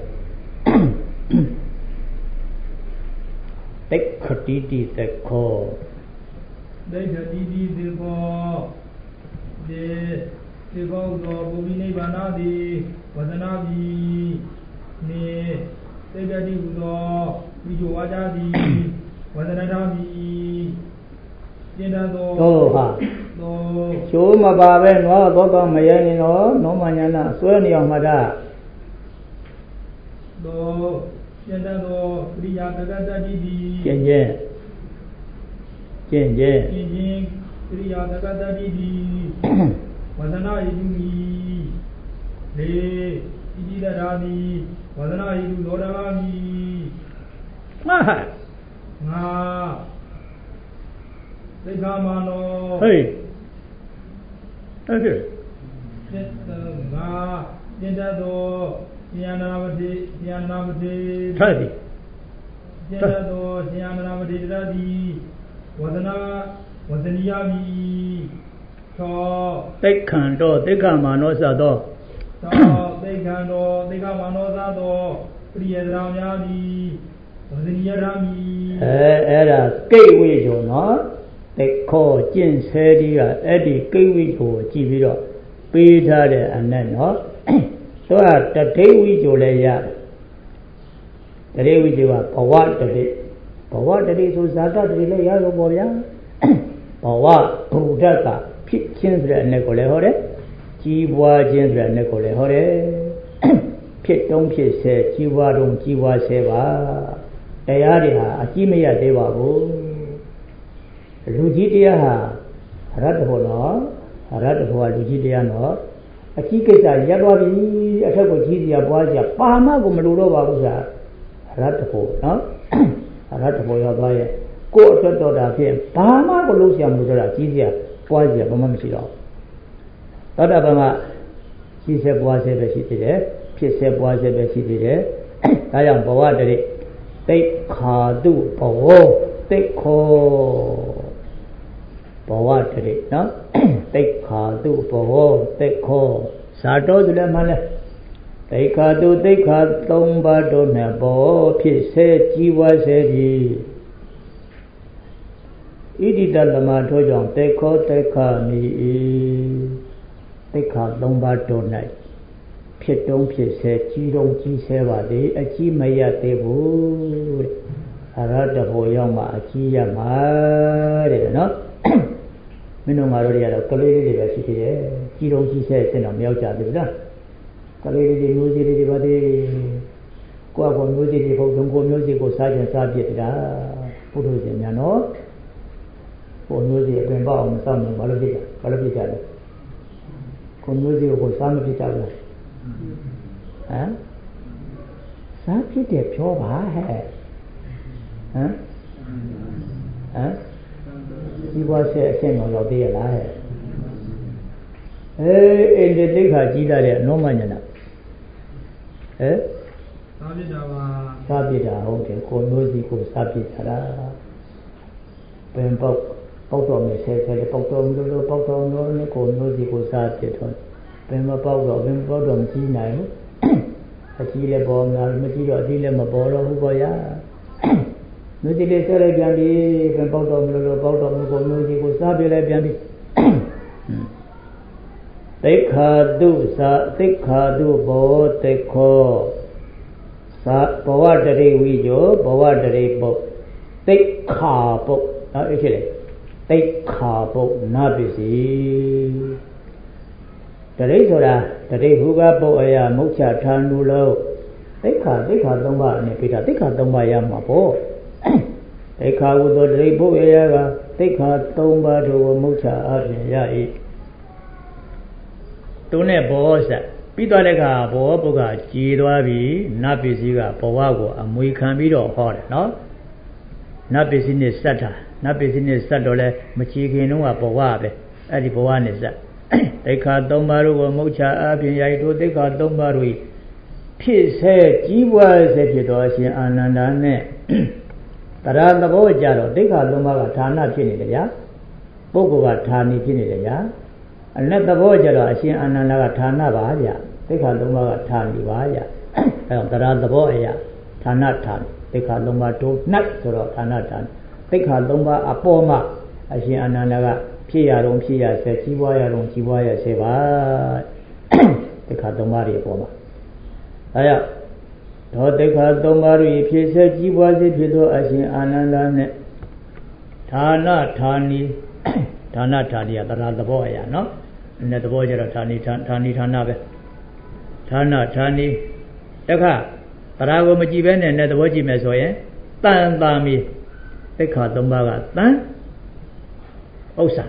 သိက္ခတိတိသက္ခောသိက္ခတိတိသက္ခောဒီဒီကောသောပုဗ္ဗိနိဗ္ဗာန်တိဝဇနာတိနေသေတ္တိဟူသောဒီကြဝါကြသည်ဝဇနတာတိကျင့်တတ်သောဟုတ်ဟာသောချိုးမပါပဲနွားတော့တော့မရဲနေတော့နောမညာနာဆွဲနေအောင်မှတ်တာသောကျင့်တတ်သောပရိယာကကတ္တတိတိကျင့်ခြင်းကျင့်ခြင်းကျင့်ခြင်းပရိယာကကတ္တတိတိဝဇနာဤသူမီလေဤတိတရာမိဝဒနာဟိတုသောဓမ္မမိမှားငါသိက္ခာမနောဟေးအဲ့ဒါจิตငါจิตသောဉာဏနာမတိဉာဏနာမတိထိုက်ပြီจิตသောဉာဏနာမတိတတိဝဒနာဝဒနိယမိသောသိက္ခံတော်သိက္ခာမနောစသောသောသိက္ခံတော်သိက္ခာမနောစသောပရိယဒရာများသည်ဝဒနိယရာမိအဲအဲ့ဒါကိတ်ဝိဇ္ဇောနော်သိခောကျင့်ဆဲဒီကအဲ့ဒီကိတ်ဝိဇ္ဇောကိုကြည့်ပြီးတော့ပေးထားတဲ့အနက်နော်သူကတတိဝိဇ္ဇောလည်းရတယ်တတိဝိဇ္ဇောကဘဝတတိဘဝတတိဆိုဇာတတတိလည်းရရောပေါ့ဗျာဘဝဘုဒ္ဓကဖြစ်ခြင်းဆိုတဲ့အနက်ကိုလည်းဟောတယ်ကြီးပွားခြင်းဆိုတဲ့အနက်ကိုလည်းဟောတယ်ဖြစ်တုံးဖြစ်ဆဲကြီးပွားတုံးကြီးပွားဆဲပါတရားတွေဟာအကြီးမရသေးပါဘူးလူကြီးတရားဟာရတ္တဘောနော်ရတ္တဘောကလူကြီးတရားနော်အကြီးကိစ္စရပ်သွားပြီအထက်ကိုကြီးစရာပွားစရာပါမကိုမလိုတော့ပါဘူးဆိုတာရတ္တဘောနော်ရတ္တဘောရောက်သွားရဲ့ကိုယ်အတွက်တော်တာဖြစ်ဘာမှကိုလုံးစရာမလိုတော့တာကြီးစရာပွားစရာဘာမှမရှိတော့သောတာပန်ကကြီးစဲပွားစဲပဲရှိသေးတယ်ဖြစ်စဲပွားစဲပဲရှိသေးတယ်ဒါကြောင့်ဘဝတည်းသိက္ခာတုဘဝသိက္ခောဘဝတည်းနော်သိက္ခာတုဘဝသိက္ခောဇာတော်ဆိုလည်းမှလည်းသိက္ခာတုသိက္ခာသုံးပါးတို့နဲ့ဘောဖြစ်ဆဲကြီးပွားဆဲသည်ဣတိတသမထိုကြောင့်သိက္ခောသိက္ခာမိသိက္ခာသုံးပါးတို့၌ဖြစ်တုံးဖြစ်ဆဲကြီးတုံးကြီးဆဲပါသည်အကြီးမရသေးဘူးတဲ့အရဟတဘောရောက်မှအကြီးရမှာတဲ့နော်မင်းတို့ငါတို့တွေကတော့ကလေးလေးတွေပဲရှိသေးတယ်ကြီးတုံးကြီးဆဲစင်တော့မရောက်ကြသေးဘူးလားကလေးလေးတွေမျိုးစီလေးတွေပါသေးကိုယ့်အကောင်မျိုးစီတွေဘုံကိုမျိုးစီကိုစားကြစားပြစ်တာပုထုဇဉ်များနော်ကိုမျိုးစီအပင်ပေါအောင်မစောင့်ဘူးဘာလို့ပြစ်ကြဘာလို့ပြစ်ကြလဲကိုမျိုးစီကိုစားမပြစ်ကြဘူးဟမ်စားပြစ်တယ်ပြောပါဟဲ့ဟမ်ဟမ်ဒီဘဝဆက်အဆင့်တော်ရောက်သေးရလားဟဲ့အေးအင်းဒီသိခါကြီးလာတဲ့အနောမညနာဟဲ့စားပြစ်တာပါစားပြစ်တာဟုတ်တယ်ကိုမျိုးစီကိုစားပြစ်တာပင်ပေါက်ပေါက်တော်မယ်ဆဲဆဲပေါက်တော်မျိုးလိုပေါက်တော်မျိုးနဲ့ကိုမျိုးစီကိုစားပြစ်တော့ပင်မပေါက်တော့ပင်ပေါက်တော့မကြီးနိုင်ဘူးအကြီးလည်းပေါ်များမကြီးတော့အကြီးလည်းမပေါ်တော့ဘူးပေါ့ဗျာမျိုးစီလေးဆဲလိုက်ပြန်ပြီပင်ပေါက်တော်မျိုးလိုပေါက်တော်မျိုးကိုမျိုးစီကိုစားပြစ်လိုက်ပြန်ပြီသိက္ခာတုသာသိက္ခာတုဘောသိက္ခောသာဘဝတရိဝိဇောဘဝတရိပုတ်သိက္ခာပုတ်နော်အဲ့ဖြစ်လေသိက္ခာပုတ်နပစ္စည်းတရိဆိုတာတရိဟုကပုတ်အယမုတ်ချထာနုလုံးသိက္ခာသိက္ခာသုံးပါးအနေပြတာသိက္ခာသုံးပါးရမှာပေါ့သိက္ခာဟုသောတရိပုတ်အယကသိက္ခာသုံးပါးတို့ကိုမုတ်ချအပြင်ရ၏သူနဲ့ဘောဆက်ပြီးသွားတဲ့အခါဘောပုဂ္ဂကြည်သွားပြီနတ်ပစ္စည်းကဘဝကိုအမွေခံပြီးတော့ဟောတယ်နော်နတ်ပစ္စည်းနဲ့ဆက်တာနတ်ပစ္စည်းနဲ့ဆက်တော့လဲမချီခင်တော့ကဘဝပဲအဲ့ဒီဘဝနဲ့ဆက်သိက္ခာသုံးပါးတို့ကိုမုတ်ချအပြင်ရိုက်တို့သိက္ခာသုံးပါးတို့ဖြစ်ဆဲကြီးပွားဆဲဖြစ်တော်အရှင်အာနန္ဒာနဲ့တရားသဘောကြတော့သိက္ခာသုံးပါးကဌာနဖြစ်နေတယ်ဗျာပုဂ္ဂိုလ်ကဌာနီဖြစ်နေတယ်ဗျာအနတ်သဘောကြတော့အရှင်အာနန္ဒာကဌာနပါဗျသိက္ခာသုံးပါးကဌာနီပါဗျအဲတော့တရားသဘောအရာဌာနဌာနသိက္ခာသုံးပါးတို့နှက်ဆိုတော့ဌာနဌာနသိက္ခာသုံးပါးအပေါ်မှာအရှင်အာနန္ဒာကဖြစ်ရတော့ဖြစ်ရဆဲကြီးပွားရတော့ကြီးပွားရဆဲပါသိက္ခာသုံးပါးတွေအပေါ်မှာအဲကြောင့်တော့သိက္ခာသုံးပါးတွေဖြစ်ဆဲကြီးပွားစေဖြစ်သောအရှင်အာနန္ဒာနဲ့ဌာနဌာနီဌာနဌာနီကတရားသဘောအရာနော်အနဲ့သဘောကျတော့ဌာနီဌာနီဌာနပဲဌာနဌာနီတခါတရားကိုမကြည့်ပဲနဲ့နဲ့သဘောကြည့်မယ်ဆိုရင်တန်တာမီသိက္ခာသုံးပါးကတန်ဥစ္စာ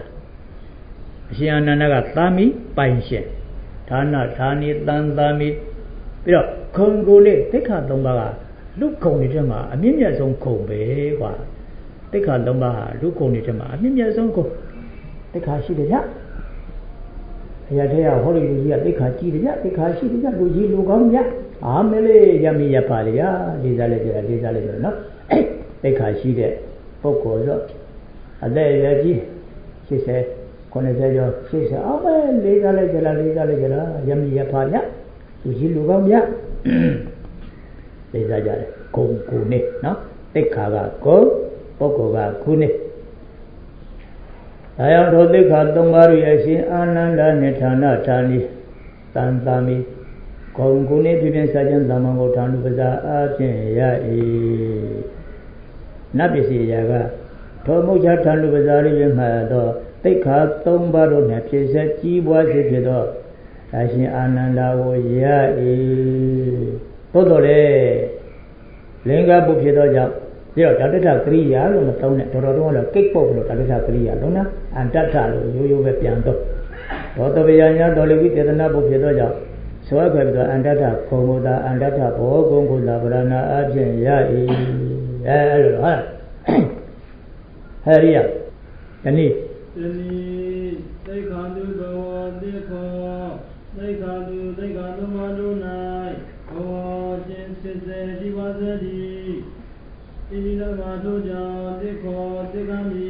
အရှင်အာနန္ဒာကသာမီပိုင်ရှင်ဌာနဌာနီတန်တာမီပြီးတော့ခုံကိုလေးတိခါသုံးပါးကလူခုံနေတဲ့မှာအမြင့်မြတ်ဆုံးခုံပဲကွာတိခါသုံးပါးဟာလူခုံနေတဲ့မှာအမြင့်မြတ်ဆုံးခုံတိခါရှိတယ်ဗျအရာတဲ့ဟောဒီလူကြီးကတိခါကြည့်တယ်ဗျတိခါရှိတယ်ဗျလူကြီးလူကောင်းဗျအာမလေးရမီရပါလေရလေးစားလိုက်ကြလေးစားလိုက်ကြနော်တိခါရှိတဲ့ပုဂ္ဂိုလ်ဆိုအသက်အရွယ်ကြီးရှစ်ဆယ်ခုနှစ်ဆယ်ကျော်ရှစ်ဆယ်အောက်ပဲလေးစားလိုက်ကြလားလေးစားလိုက်ကြလားရမီရပါဗျလူကြီးလူကောင်းဗျလေးစားကြတယ်ကိုကိုနေနော်တိခါကကိုပုဂ္ဂိုလ်ကခုနေဒါကြောင့်ထိုတိခါသုံးပါးရဲ့ရှင်အာနန္ဒနိဌာနဌာနီတန်တာမီကိုကိုနေပြပြစာကျမ်းသမံကိုဌာနုပဇာအဖြင့်ရ၏နတ်ပစ္စည်းရာကထိုမုတ်ချဌာနုပဇာရိယမှသောတိခါသုံးပါးတို့နှင့်ဖြစ်ဆက်ကြီးပွားစေဖြစ်သောအရှင်အာနန္ဒကိုရ၏သို့တော်လည်းလင်္ကာပုဖြစ်သောကြောင့်ပြီးတော့ဓာတ္တကရိယာလို့မသုံးနဲ့တော်တော်တော့ကိတ်ပုတ်လို့ဓာတ္တကရိယာလုံးနော်အန္တတ္ထလို့ရိုးရိုးပဲပြန်တော့ဒေါတပယညာတော်လဝိတေသနာပုဖြစ်သောကြောင့်ဆွဲခွဲပြီးတော့အန္တတ္ထခုံမူတာအန္တတ္ထဘောကုံကုလဗရဏအဖြင့်ရ၏အဲအဲ့လိုဟာဟရိယဒီနေ့ဒီနေ့သိက္ခာတုဘဝတိခောသိက္ခာတုသိက္ခာသုံးပါးတို့၌ဘောရှင်စစ်စေဒီဝဇတိဣတိလမတို့ကြောင့်တိခောတိကမိ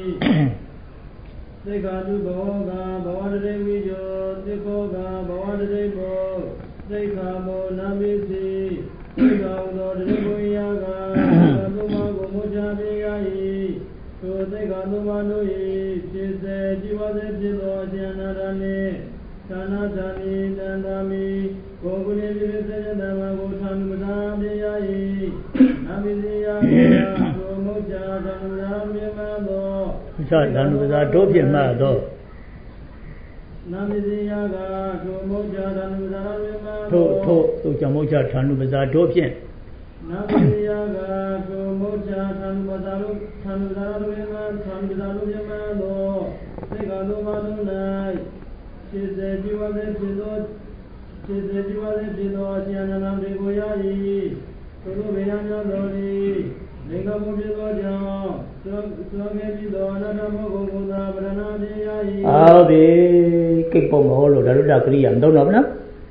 သိက္ခာတုဘဝကဘဝတရေဝိဇောတိခောကဘဝတရေဘောသိက္ခာမောနာမိစီသိက္ခာသောတရေဘုရားကသုံးပါးကိုမုချပေးရ၏ထိုသိက္ခာသုံးပါးတို့၏ဖြစ်စေជីវစေဖြစ်သောအရှင်အနာရနှင့်ဌာနဌာနီတန်တာမီကိုယ်ကုဏေပြည့်စေတဲ့ဓမ္မကိုဌာနမသာပြရ၏နာမိစီယသောမုချာဌာနမသာမြင်မှသောသဌာနမသာတို့ဖြစ်မှသောနာမိစီယကသောမုချာဌာနမသာမြင်မှသောထို့ထို့သူကြောင့်မုချာဌာနမသာတို့ဖြင့်နာမိစီယကသောမုချာဌာနမသာတို့ဌာနမသာတို့မြင်မှဌာနမသာတို့မြင်မှသောသိက္ခာသုံးပါးတို့၌ဖြစ်စေជីវစေဖြစ်သောဖြစ်စေជីវစေဖြစ်သောအရှင်အနန္တတွေကိုရ၏သို့သောဘေးရန်များတော်သည်လင်္ကာမှုဖြစ်သောကြောင့်သောသောငယ်ပြီးသောအနတ္တမောကိုကိုသာဗရဏဖြင့်ရ၏ဟုတ်ပြီကိတ်ပုံမဟုတ်လို့ဓာတုတကရိယာမသုံးတော့ဘူးနော်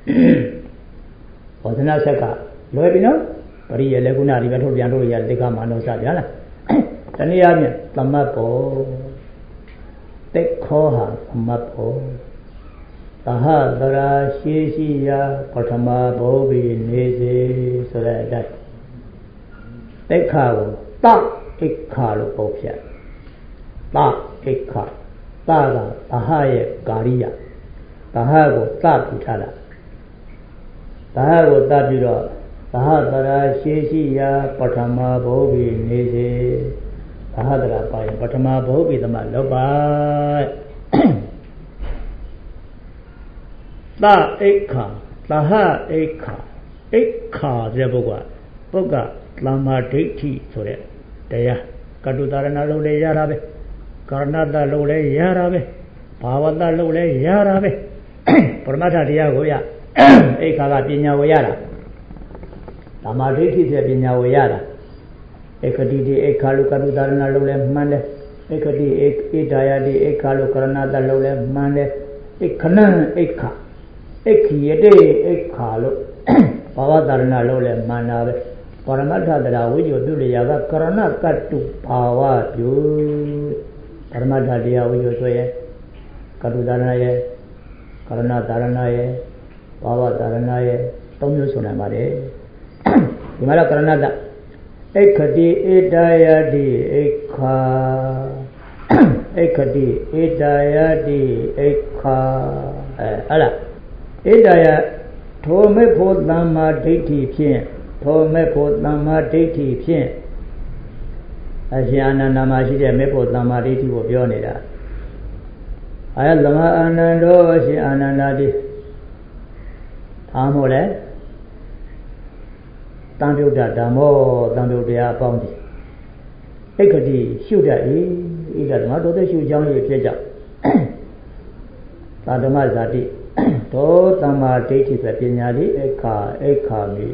ဘောဓနာဆက်ကလွယ်ပြီနော်ပရိယေလည်းခုနဒီပဲထုတ်ပြန်လို့ရတိက္ခမာနောစဗျာလားတနည်းအားဖြင့်သမတ်ပေါ်တိတ်ခောဟာသမတ်ပေါ်သဟတရာရှိရှိရာပထမဘောဘိနေစေဆိုတဲ့အတိုင်းတိခါကိုတအိခါလို့ပုံဖြတ်တအိခါတကသဟရဲ့ကာရိယသဟကိုတပြထားတာသဟကိုတပြီးတော့သဟတရာရှိရှိရာပထမဘောဘိနေစေသဟတရာပါရင်ပထမဘောဘိသမလောက်ပါသအိခာသဟအိခာအိခာတဲ့ပုဂ္ဂိုလ်ပုဂ္ဂသမ္မာဒိဋ္ဌိဆိုတဲ့တရားကတုတာရဏလုံးလည်းရတာပဲကာရဏတလုံးလည်းရတာပဲဘာဝတလုံးလည်းရတာပဲပရမတ္ထတရားကိုရအိခာကပညာကိုရတာသမ္မာဒိဋ္ဌိဆိုတဲ့ပညာကိုရတာဧကတိတိအိခာလို့ကတုတာရဏလုံးလည်းမှန်တယ်ဧကတိဧဒါယတိအိခာလို့ကာရဏတလုံးလည်းမှန်တယ်ဧခဏံအိခာအိခိယတေအိခါလို့ဘာဝတာရဏလို့လည်းမှန်တာပဲပရမတ္ထတရားဝိဇ္ဇေပြုလျာကကရဏကတ္တုဘာဝပြုပရမတ္ထတရားဝိဇ္ဇေဆိုရင်ကတုတာရဏရဲ့ကရဏတာရဏရဲ့ဘာဝတာရဏရဲ့သုံးမျိုးဆိုနိုင်ပါတယ်ဒီမှာတော့ကရဏတအိခတိဧတယတိအိခာအိခတိဧတယတိအိခာအဲဟုတ်လားဣဒယထိုမေဖို့သမ္မာဒိဋ္ဌိဖြင့်ထိုမေဖို့သမ္မာဒိဋ္ဌိဖြင့်အရှင်အာနန္ဒမှာရှိတဲ့မေဖို့သမ္မာဒိဋ္ဌိကိုပြောနေတာအဲသမအာနန္ဒောအရှင်အာနန္ဒတိအားမို့လဲတံပြုတ်တာဓမ္မောတံပြုတ်တရားအပေါင်းကြီးဣက္ခတိရှုတတ်၏ဣဒဓမ္မတို့တဲ့ရှုကြောင်းရဖြစ်ကြောင့်သာဓမ္မဇာတိသောသမ္မာဒိဋ္ဌိဆိုပညာလေးအခါအခါမိ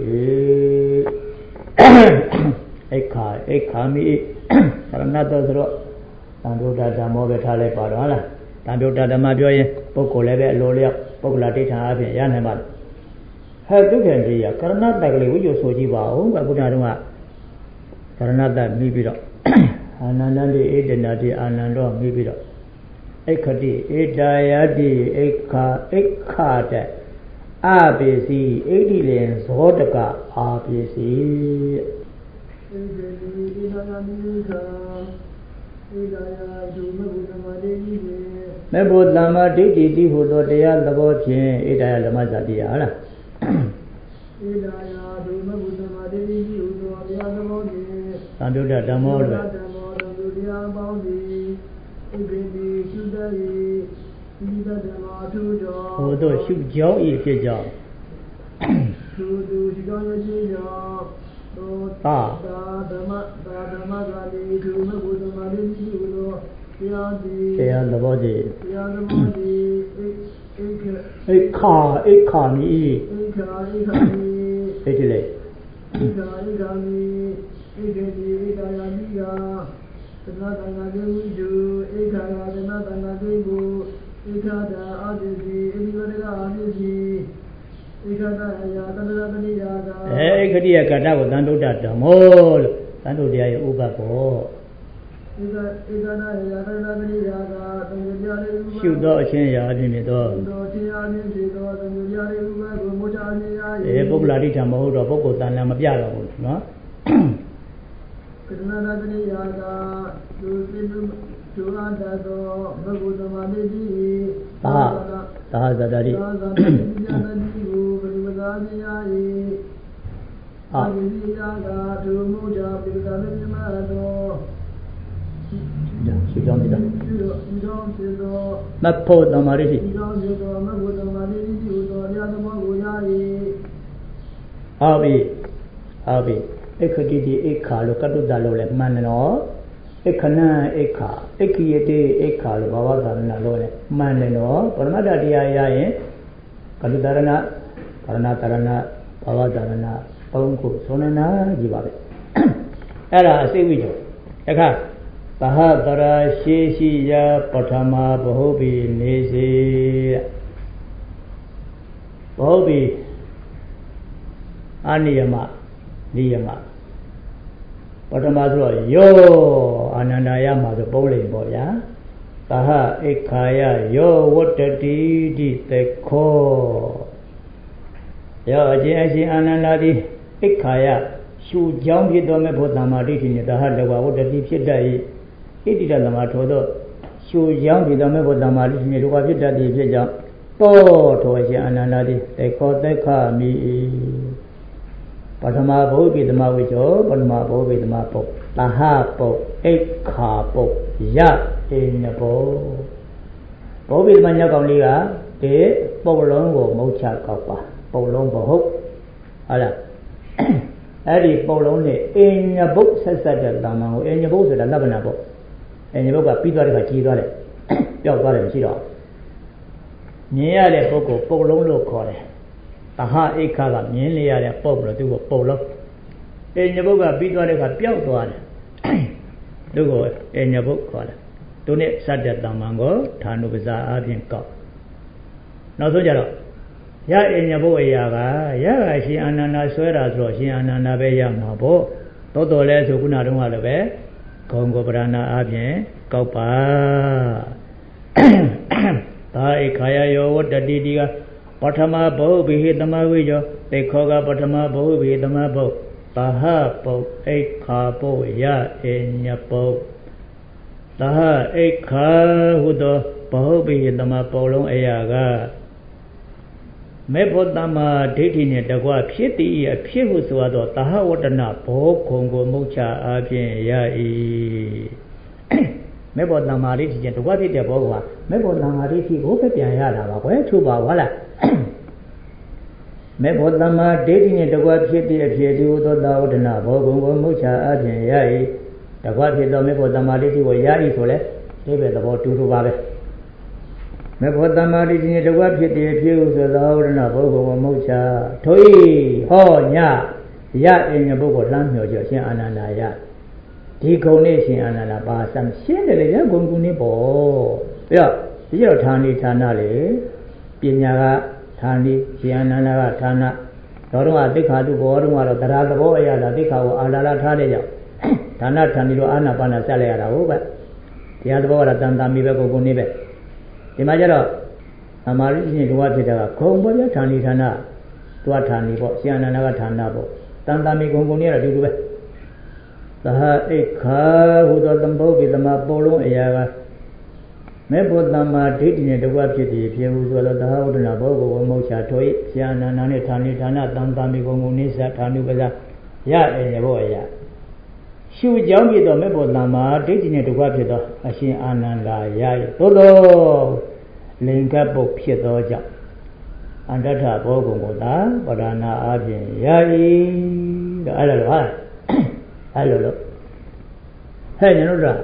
အခါအခါမိသရဏတော်ဆိုတော့သံဃာဓမ္မောပဲထားလိုက်ပါတော့ဟုတ်လားသံဃာဓမ္မပြောရင်ပုဂ္ဂိုလ်လည်းပဲအလိုလျောက်ပုဂ္ဂလဒိဋ္ဌာအပြင်ရနိုင်ပါလားဟဲ့ဒုက္ခတိယကရဏတ္တကလေးဝိဇ္ဇဆိုကြည့်ပါဦးကဘုရားတော်ကကရဏတ္တမိပြီးတော့အာနန္ဒတိဧတနာတိအာနန္ဒောမိပြီးတော့အိခတိဧတာယတိအိခာအိခာတဲ့အပိစီဣတိလင်ဇောတကအာပိစီဣတိဣဒာယမိခာဣဒာယဒုမဘုဒ္ဓမတေတိမေဘုဒ္ဓမဒိဋ္ဌိတိဟုသောတရားသဘောဖြင့်ဣဒာယဓမ္မဇာတိယဟုတ်လားဣဒာယဒုမဘုဒ္ဓမတေတိဟုသောတရားသဘောဖြင့်သံဃာဓမ္မောလို့ဓမ္မောဓမ္မတရားပေါင်းသည်ဣပိတိရှုတည်းဤသတ္တမထုကြောင့်ဟိုတို့ရှုကြောင်းဤဖြစ်ကြောင်းသူသူရှုကြောင်းဖြစ်ကြောင့်သောတာဓမ္မသာဓမ္မကတိသူမဘုဒ္ဓမတေတိဟုသောတရားသည်တရားသဘောတည်းတရားသဘောတည်းဧခာဧခာမိဧခာဧခာမိဧတိလေဧခာဧခာမိဧကေတိဧကာယတိကာသနတနာကေဝိတုဧခာယသနတနာကေကိုဧခာတာအာတိတိဧဒီဝရကအာတိတိဧခာတာယသန္တရတနိယာကအဲဧခတိယကတ္တကိုသံတုတ္တဓမ္မောလို့သံတုတရားရဲ့ဥပ္ပဘောဧကဧကနာယသန္တရတနိယာကသံဃာရေဥပ္ပရှုသောအချင်းရာအဖြစ်ဖြစ်သောသောတရားဖြင့်ဖြစ်သောသံဃာရေဥပ္ပကိုမောချအမြင်ရာအဲပုဂ္ဂလာဋ္ဌာမဟုတ်တော့ပုဂ္ဂိုလ်တဏ္ဍာမပြတော့ဘူးနော်ကရဏရတနိယာကသူစိတုဒုအာတသောဘဂဝတမတေတိသာသာဇတတိသာဇတတိဉာဏတိကိုပရိပဒါမြင်ရာ၏အာဒီယာကသူမုဒ္ဒပိကံမြမသောရှုကြောင်းဖြစ်တာရှုကြောင်းဖြစ်သောမဖို့တမာရိရှိရှုကြောင်းဖြစ်သောမဖို့တမာရိရှိဟူသောတရားသဘောကိုရ၏အာဘိအာဘိအခတိတိအခါလို့ကတ္တုတ္တလို့လည်းမှန်တယ်နော်အခဏအခါအခိယတိအခါလို့ဘာဝသာရဏလို့လည်းမှန်တယ်နော်ပရမတ္တတရားရရင်ကတ္တုတ္တရဏကရဏတရဏဘာဝသာရဏသုံးခုသုံးနာကြည့်ပါပဲအဲ့ဒါအစိတ်ဝိကျော်အခါသဟတရာရှိရှိယပထမဘဟုပိနေစေဘဟုပိအနိယမနိယမပထမဆိုတော့ယောအာနန္ဒာယမှာဆိုပုံးလိမ်ပေါ့ဗျာသဟအခါယယောဝတ္တတိတိသေခောယောအချင်းအချင်းအာနန္ဒာတိအခါယရှုကြောင်းဖြစ်တော်မဲ့ဘုသမ္မာဒိဋ္ဌိနဲ့သဟလဝဝတ္တတိဖြစ်တတ်၏ဣတိတသမထိုသောရှုကြောင်းဖြစ်တော်မဲ့ဘုသမ္မာဒိဋ္ဌိနဲ့ဒုက္ခဖြစ်တတ်သည်ဖြစ်ကြောင်းတောထိုအချင်းအာနန္ဒာတိသေခောသေခမိပထမဘုပိသမဝိကျော်ပထမဘုပိသမပုတ်သဟပုတ်အိခါပုတ်ယအိနပုတ်ဘုပိသမညောက်ကောင်လေးကဒီပုတ်လုံးကိုမုတ်ချကောက်ပါပုတ်လုံးဘဟုတ်ဟုတ်လားအဲ့ဒီပုတ်လုံးနဲ့အိနပုတ်ဆက်ဆက်တဲ့တာမန်ကိုအိနပုတ်ဆိုတာလက္ခဏာပေါ့အိနပုတ်ကပြီးသွားတဲ့ခါကြီးသွားတယ်ပျောက်သွားတယ်မရှိတော့မြင်ရတဲ့ပုတ်ကိုပုတ်လုံးလို့ခေါ်တယ်သဟအိခါကမြင်လေရတဲ့ပုတ်လို့သူကပုတ်လုံးအညဘုတ်ကပြီးသွားတဲ့အခါပျောက်သွားတယ်သူကအညဘုတ်ခေါ်တယ်သူနဲ့စတဲ့တမ္မန်ကိုဌာနုပဇာအပြင်ကောက်နောက်ဆုံးကြတော့ရအညဘုတ်အရာကရကရှင်အာနန္ဒာဆွဲတာဆိုတော့ရှင်အာနန္ဒာပဲရမှာပေါ့တော်တော်လဲဆိုခုနတုန်းကလည်းပဲဂုံကိုပရဏာအပြင်ကောက်ပါသာဧခာယယောဝတ္တတိတိကပထမဘုဗိဟိသမဝိယောသေခောကပထမဘုဗိဟိသမဘုသဟပုတ်အိခါပုတ်ယအညပုတ်သဟအိခါဟုသောဘဟုဗိဟိသမပုတ်လုံးအရာကမေဖို့တမဒိဋ္ဌိနှင့်တကွဖြစ်တည်အဖြစ်ဟုဆိုသောသဟဝတ္တနာဘောခုံကိုမုတ်ချအပြင်ရ၏မေဖို့တမဒိဋ္ဌိချင်းတကွဖြစ်တဲ့ဘောကမေဖို့တမဒိဋ္ဌိကိုပဲပြန်ရတာပါကွယ်ချို့ပါဟုတ်လားမေဖို့တမဒိဋ္ဌိနှင့်တကွဖြစ်တဲ့အဖြစ်ဒီဟုသောသဟဝတ္တနာဘောခုံကိုမုတ်ချအပြင်ရ၏တကွဖြစ်သောမေဖို့တမဒိဋ္ဌိကိုရ၏ဆိုလဲဒီပဲသဘောတူတူပါပဲမေဖို့တမ္မာတိခြင်းတကွဖြစ်တည်ဖြစ်ဟုဆိုသောဝရဏဘုဂဝမုတ်ချထိုဤဟောညရအင်းပုဂ္ဂိုလ်လှမ်းမြော်ကြောရှင်အာနန္ဒာယဒီဂုံနဲ့ရှင်အာနန္ဒာပါစမ်းရှင်းတယ်လေဗျာဂုံကုနေပေါ့ပြီးတော့ဒီတော့ဌာနိဌာနလေပညာကဌာနိရှင်အာနန္ဒာကဌာနတော်တော့သိက္ခာတုဘောတော့ကတော့တရားသဘောအရာသာသိက္ခာကိုအာလာလာထားတဲ့ကြောင့်ဌာနဌာနိတော့အာနာပါနာဆက်လိုက်ရတာဟုတ်ပဲတရားသဘောကတန်တာမိပဲကိုကိုနေပဲဒီမှာကျတော့အမာရိရှင်ကဖြစ်တာကဂုံပေါ်ပြဌာနိဌာနတွားဌာနိပေါ့ရှင်အာနန္ဒာကဌာနပေါ့တန်တာမိဂုံကုနေရတော့ဒီလိုပဲသဟအိခာဟူသောသမ္ဗုဒ္ဓသမပေါ်လုံးအရာကမေဖို့တမ္မာဒိဋ္ဌိနဲ့တကွဖြစ်တည်ဖြစ်ဟုဆိုတော့သဟဝဒနာဘောဂဝမုတ်ချထို၏ရှင်အာနန္ဒာနဲ့ဌာနိဌာနတန်တာမိဂုံကုနေစဌာနုပဇာရအင်ရဘောအရာရှုကြောင်းပြတော့မေဖို့တမ္မာဒိဋ္ဌိနဲ့တကွဖြစ်သောအရှင်အာနန္ဒာရ၏သို့သောလင်္ကပုတ်ဖြစ်သောကြောင့်အန္တထဘောဂုံကိုသာပရဏာအပြင်ရ၏တော့အဲ့လိုဟာအဲ့လိုလို့ဟဲ့ညတို့က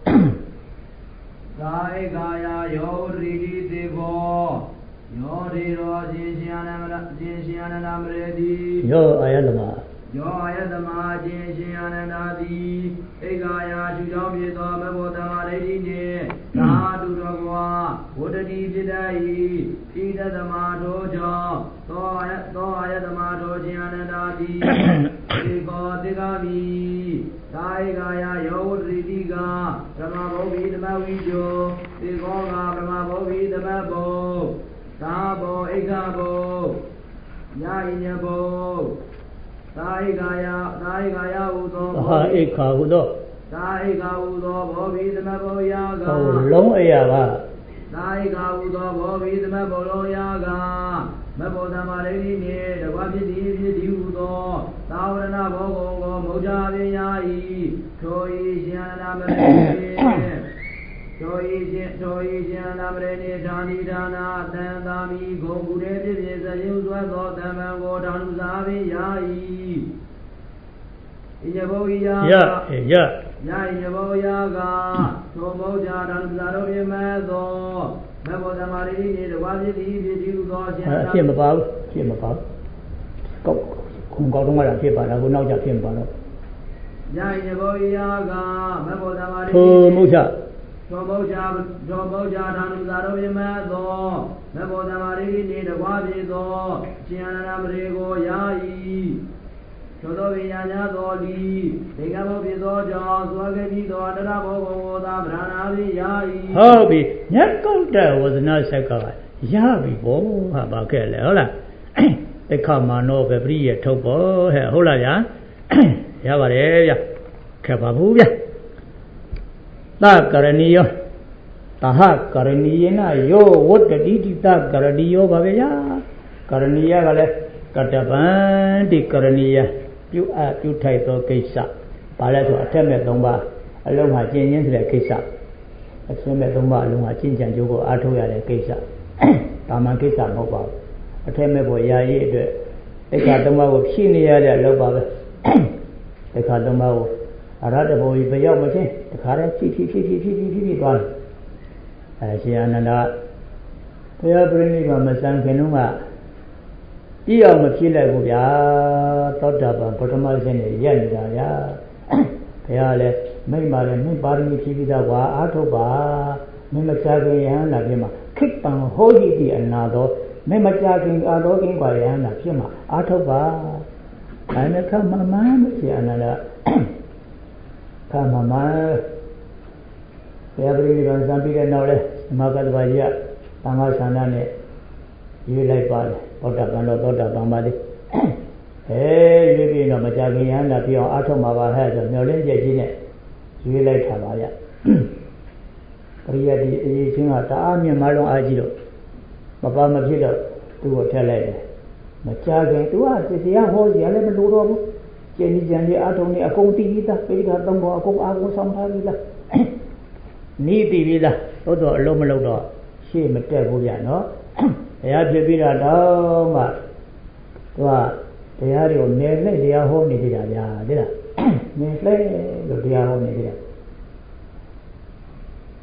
သာဧကာယယောရိတိသေဘောယောရိရောအရှင်ရှင်အာနန္ဒာအရှင်ရှင်အာနန္ဒာမရေတိယောအာယတမယောအာယတမအရှင်ရှင်အာနန္ဒာတိဧကာယရှုကြောင်းဖြစ်သောမဘောတမဒိဋ္ဌိနှင့်သာတုတော်ကွာဝတ္တတိဖြစ်တတ်၏ဤတသမထိုကြောင့်သောအာယသောအာယတမထိုရှင်အာနန္ဒာတိဧကောတေဂာမိသာဧကာယယောဝတ္တိတိကဓမ္မဘုဗ္ဗိသမဝိဇောဧကောကဓမ္မဘုဗ္ဗိသမဘောသာဘောဧကဘောယာဣညဘောသာဧကာယသာဧကာယဟုသောသာဧခာဟုသောသာဧကာဟုသောဘောဗိသမဘောယာကဟုတ်လုံးအရာကသာဧကာဟုသောဘောဗိသမဘောလုံးယာကမဘောဓမ္မရိတိနှင့်တကွဖြစ်သည်ဖြစ်သည်ဟုသောသာဝရဏဘောဂုံကိုမௌဇာပင်ယာ၏ထိုဤရှင်အာနန္ဒာမရေထိုဤရှင်ထိုဤရှင်အာနန္ဒာမရေနှင့်ဌာနိဌာနသံသာမိဂုံကုရေဖြစ်ဖြစ်စရုပ်စွဲသောတမ္ပံကိုဌာနုစာပင်ယာ၏ဣညဘောယယာယယယာဣညဘောယာကထိုမௌဇာဌာနုစာတို့ပြမဲ့သောမဘောဓမ္မရိတိနှင့်တကွဖြစ်သည်ဖြစ်သည်ဟုသောရှင်အာနန္ဒာဖြစ်မပါဘူးဖြစ်မပါဘူးကောက်ခုံကောက်တော့မှဖြစ်ပါလားကိုနောက်ကြဖြစ်မပါတော့ယာဣညဘောယာကမဘောဓမ္မရိတိထိုမௌဇာသောမௌဇာသောမௌဇာဌာနုစာတို့ပြမဲ့သောမဘောဓမ္မရိတိနှင့်တကွဖြစ်သောရှင်အာနန္ဒာမရေကိုယာ၏သောသောဝိညာဏသောလီဒေကဘောဖြစ်သောကြောင့်သွားခဲ့ပြီးသောတရဘောဂုံကိုသာဗရဏာဖြင့်ယာ၏ဟုတ်ပြီညက်ကုတ်တဲ့ဝဇနာဆက်ကရပြီဘောဟာပါခဲ့လေဟုတ်လားတိခမာနောပဲပရိယထုတ်ပေါ်ဟဲ့ဟုတ်လားဗျာရပါတယ်ဗျာခက်ပါဘူးဗျာသကရဏီယောတဟကရဏီယနာယောဝတ္တတိတိသကရဏီယောပါပဲဗျာကရဏီယကလည်းကတပံတိကရဏီယပြုအပ်ပြုထိုက်သောကိစ္စဘာလဲဆိုအထက်မဲ့၃ပါးအလုံးဟာကျင့်ရင်းဆိုတဲ့ကိစ္စအထက်မဲ့၃ပါးအလုံးဟာကျင့်ကြံကြိုးကိုအားထုတ်ရတဲ့ကိစ္စဒါမှကိစ္စမဟုတ်ပါဘူးအထက်မဲ့ပေါ်ရာရေးအတွက်တိခါ၃ပါးကိုဖြည့်နေရတဲ့အလုပ်ပါပဲတိခါ၃ပါးကိုအရဟတဘောကြီးဘရောက်မချင်းတခါတည်းဖြည့်ဖြည့်ဖြည့်ဖြည့်ဖြည့်ဖြည့်ဖြည့်သွားတယ်အဲရှင်အာနန္ဒာဘုရားပြိဋိဘမစံခင်တုန်းကပြည့်အောင်မဖြည့်လိုက်ဘူးဗျာသောတာပန်ပထမရှင်နဲ့ရက်နေတာဗျာဘုရားလည်းမိမ့်ပါလေမိပါရမီဖြည့်ပြီးသားကွာအားထုတ်ပါမင်းမချခင်ယဟန္တာဖြစ်မှာခိတ္တံဟောဟိတိအနာသောမင်းမချခင်အာတော်ခင်ကွာယဟန္တာဖြစ်မှာအားထုတ်ပါအဲနဲ့ခမမန်းရှင်အာနန္ဒာခမမန်းဘုရားပြိဋိဘံစံပြီးတဲ့နောက်လဲမဂ္ဂတဝါကြီးကသံဃာဆန္ဒနဲ့ရွေးလိုက်ပါလေသောတာပန်တော့သောတာပန်ပါလေအဲရွေးပြီးတော့မကြခင်ရဟန္တာဖြစ်အောင်အားထုတ်မှာပါဟဲ့ဆိုမျောလင်းချက်ကြီးနဲ့ရွေးလိုက်တာပါဗျပရိယတ်ဒီအရေးချင်းကတအားမြင့်မားလုံးအားကြီးတော့မပါမဖြစ်တော့သူ့ကိုထက်လိုက်တယ်မကြခင်သူကတရားဟောကြလည်းမလိုတော့ဘူးကျင့်ကြံကြီးအားထုတ်နေအကုန်သိပြီးသားပိဋကသုံးပေါ်အကုန်အားကိုဆောင်ထားပြီးသားနီးတည်ပြီးသားသို့တော့အလုံးမလုံးတော့ရှေ့မတက်ဘူးဗျနော်ဘုရားဖြစ်ပြီးတော့တော့မှသူကတရားတွေကိုနယ်လှည့်တရားဟောနေကြတာဗျာသိလားနယ်လှည့်လို့တရားဟောနေကြတာ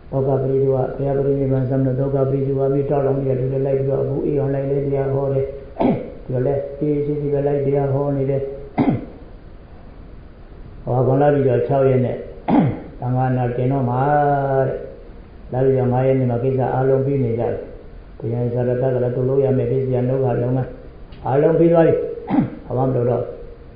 သောကပရိဒီဝဘုရားပရိနိဗ္ဗာန်စံတော်သောကပရိဒီဝမိတော်လုံးရဲ့ဒီလိုလိုက်ပြီးတော့အခုအေးအောင်လိုက်လေတရားဟောတယ်ဒီလိုလဲအေးစီစီပဲလိုက်တရားဟောနေတယ်ဟောကောလာပြီးတော့၆ရက်နဲ့သံဃာနာကျင်တော့မှာတဲ့လာပြီးတော့၅ရက်နေ့မှာကိစ္စအားလုံးပြီးနေကြတယ်ဘုရားဇာတတကလည်းသူ့လို့ရမယ်ပြည့်စည်နှုတ်ကလုံးကအားလုံးပြီးသွားပြီဘာမှမလုပ်တော့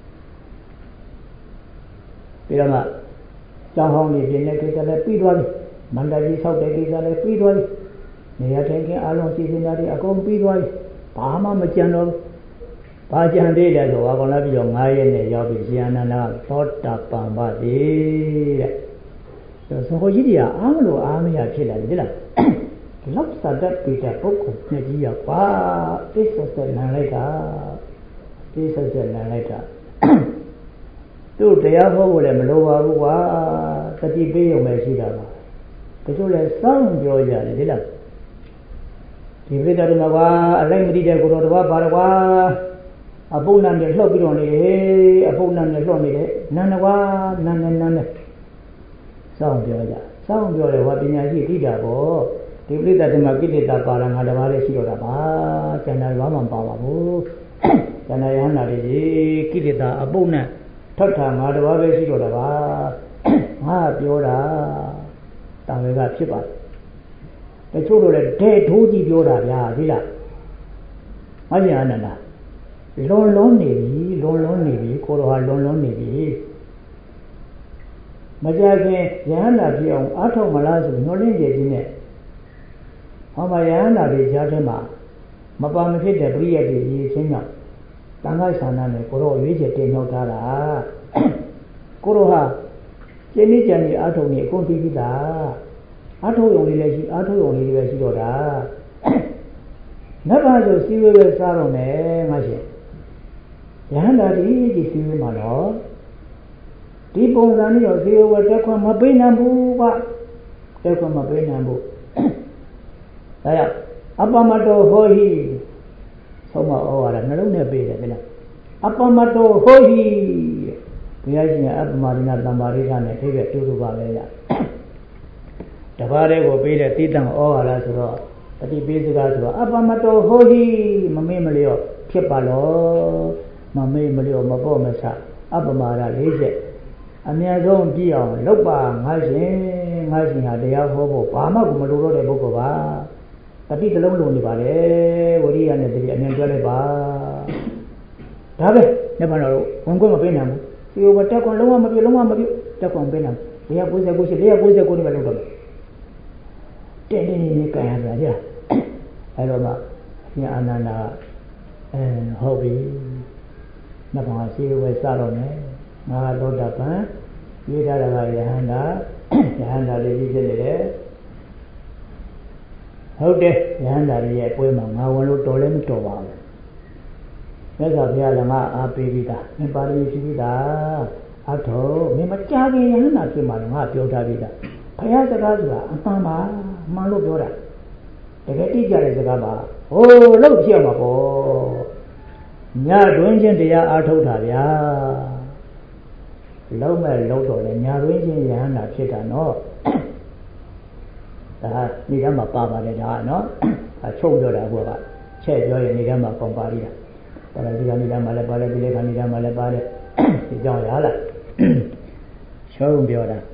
ပြီးတော့မှကျောင်းဟောင်းနေပြင်းတဲ့ကိစ္စလည်းပြီးသွားပြီမန္တကြီးဆောက်တဲ့ကိစ္စလည်းပြီးသွားပြီနေရာထိုင်ခင်းအားလုံးစီစဉ်တာတွေအကုန်ပြီးသွားပြီဘာမှမကြံတော့ဘာကြံသေးတယ်ဆိုတော့ကောလာပြီးတော့၅ရက်နဲ့ရောက်ပြီရှင်အနန္ဒသောတာပန်ပါသေးတဲ့ဆိုဟိုကြီးတွေကအားမလို့အားမရဖြစ်လာတယ်ဒီလားလောက်စတတ်ပြီးတဲ့ပုဂ္ဂိုလ်မြတ်ကြီးရောက်ပါအိစ္ဆဆက်လန်လိုက်တာအိစ္ဆဆက်လန်လိုက်တာသူ့တရားဟောဖို့လည်းမလိုပါဘူးကွာတတိပေးရုံပဲရှိတာပါတချို့လည်းစောင့်ပြောကြတယ်ဒီလားဒီပြိတ္တတွေမှာကွာအလိုက်မတိတဲ့ကိုတော်တော်ပါတော့ကွာအပုပ်နံနဲ့လှော့ပြီးတော့နေတယ်အပုပ်နံနဲ့လှော့နေတယ်နန်းကွာနန်းနဲ့နန်းနဲ့စောင့်ပြောကြစောင့်ပြောတယ်ဟောပညာရှိသိတာပေါ့ဒီပြိတ္တတွေမှာကိလေသာပါလာငါတပါးလေးရှိတော့တာပါကျန်တာဘာမှမပါပါဘူးကျန်တာယဟနာတွေကိလေသာအပုပ်နံထပ်ထာငါတပါးပဲရှိတော့တာပါငါပြောတာတံဝေကဖြစ်ပါတယ်တချို့တို့လည်းဒဲထိုးကြည့်ပြောတာဗျာဒီလားမကျန်အနန္ဒလွန်လွန်နေပြီလွန်လွန်နေပြီကိုတော်ဟာလွန်လွန်နေပြီမကြခင်ယဟန္တာဖြစ်အောင်အားထုတ်မလားဆိုညှော်လင့်ကြခြင်းနဲ့ဟောမှာယဟန္တာတွေကြားထဲမှာမပါမဖြစ်တဲ့ပရိယတ်တွေရေးချင်းကြောင့်တန်ခါဆန္ဒနဲ့ကိုတော်ရွေးချက်တင်နှောက်ထားတာကိုတော်ဟာကျင်းနေကြံနေအားထုတ်နေအကုန်သိပြီးသားအားထုတ်ရုံလေးလည်းရှိအားထုတ်ရုံလေးပဲရှိတော့တာနတ်ဘာဆိုစီဝေပဲစားတော့မယ်ငါရှင်ယဟန္တာဒီဒီစီဝေမှာတော့ဒီပုံစံနဲ့တော့စီဝေဝတက်ခွင့်မပေးနိုင်ဘူးကွတက်ခွင့်မပေးနိုင်ဘူးဒါကြောင့်အပမတောဟောဟိဆုံးမဩဝါဒနှလုံးနဲ့ပေးတယ်ဗျာအပမတောဟောဟိဘုရားရှင်ကအပမဒိနာတမ္ပါရိသနဲ့အိဗယ်တူတူပါပဲဗျာတပါးလေးကိုပေးတဲ့တိတံဩဝါဒဆိုတော့တတိပေးစကားဆိုတော့အပမတောဟောဟိမမေ့မလျော့ဖြစ်ပါလို့မမေ့မလျော့မပေါ့မဆအပမာဒ၄ချက်အများဆုံးကြည့်အောင်လုပ်ပါငါရှင်ငါရှင်ဟာတရားဟောဖို့ဘာမှကိုမလိုတော့တဲ့ပုဂ္ဂိုလ်ပါတတိတလုံးလုံးနေပါလေဝိရိယနဲ့တတိအမြင်ပြောလိုက်ပါဒါပဲလက်ပါတော့ဝင်ခွင့်မပေးနိုင်ဘူးဒီဘတက်ကွန်လုံးဝမပြလုံးဝမပြတက်ကွန်ပေးနိုင်၄၉၉ရှိ၄၉၉နဲ့ပဲလုပ်တော့တဲ့တဲ့နေကြရတာကြာအဲ့တော့မှညာအနန္ဒာအဲဟုတ်ပြီနတ်ဘာရှိဝဲစတော့မယ်ငါသောတာပန်ရေးထားတာကယဟန္တာယဟန္တာလေးကြီးဖြစ်နေတယ်ဟုတ်တယ်ယဟန္တာရဲ့ပွဲမှာငါဝင်လို့တော်လည်းမတော်ပါဘူးမြတ်စွာဘုရားလည်းငါအားပေးပြီးသားမပါဠိဖြစ်ပြီးသားအထောမင်းမကြခင်ယဟန္တာဖြစ်မှလည်းငါပြောထားပြီးသားဘုရားစကားဆိုတာအမှန်ပါမှန်လို့ပြောတာတကယ်တိကျတဲ့စကားပါဟိုလို့ဖြစ်မှာပေါ့ညတွင်ချင်းတရားအားထုတ်တာဗျာလုံးမဲ့လုံးတော့လေညတွင်ချင်းယဟန္တာဖြစ်တာနော်ဒါနေရာမှာပါပါတယ်ဒါကနော်အချုပ်ပြောတာဘုရားကချက်ပြောရင်နေရာမှာပုံပါလိတာပါဠိကနေရာမှာလည်းပါတယ်ဒီလေခဏနေရာမှာလည်းပါတယ်ဒီကြောင့်ရလားချုပ်ပြောတာ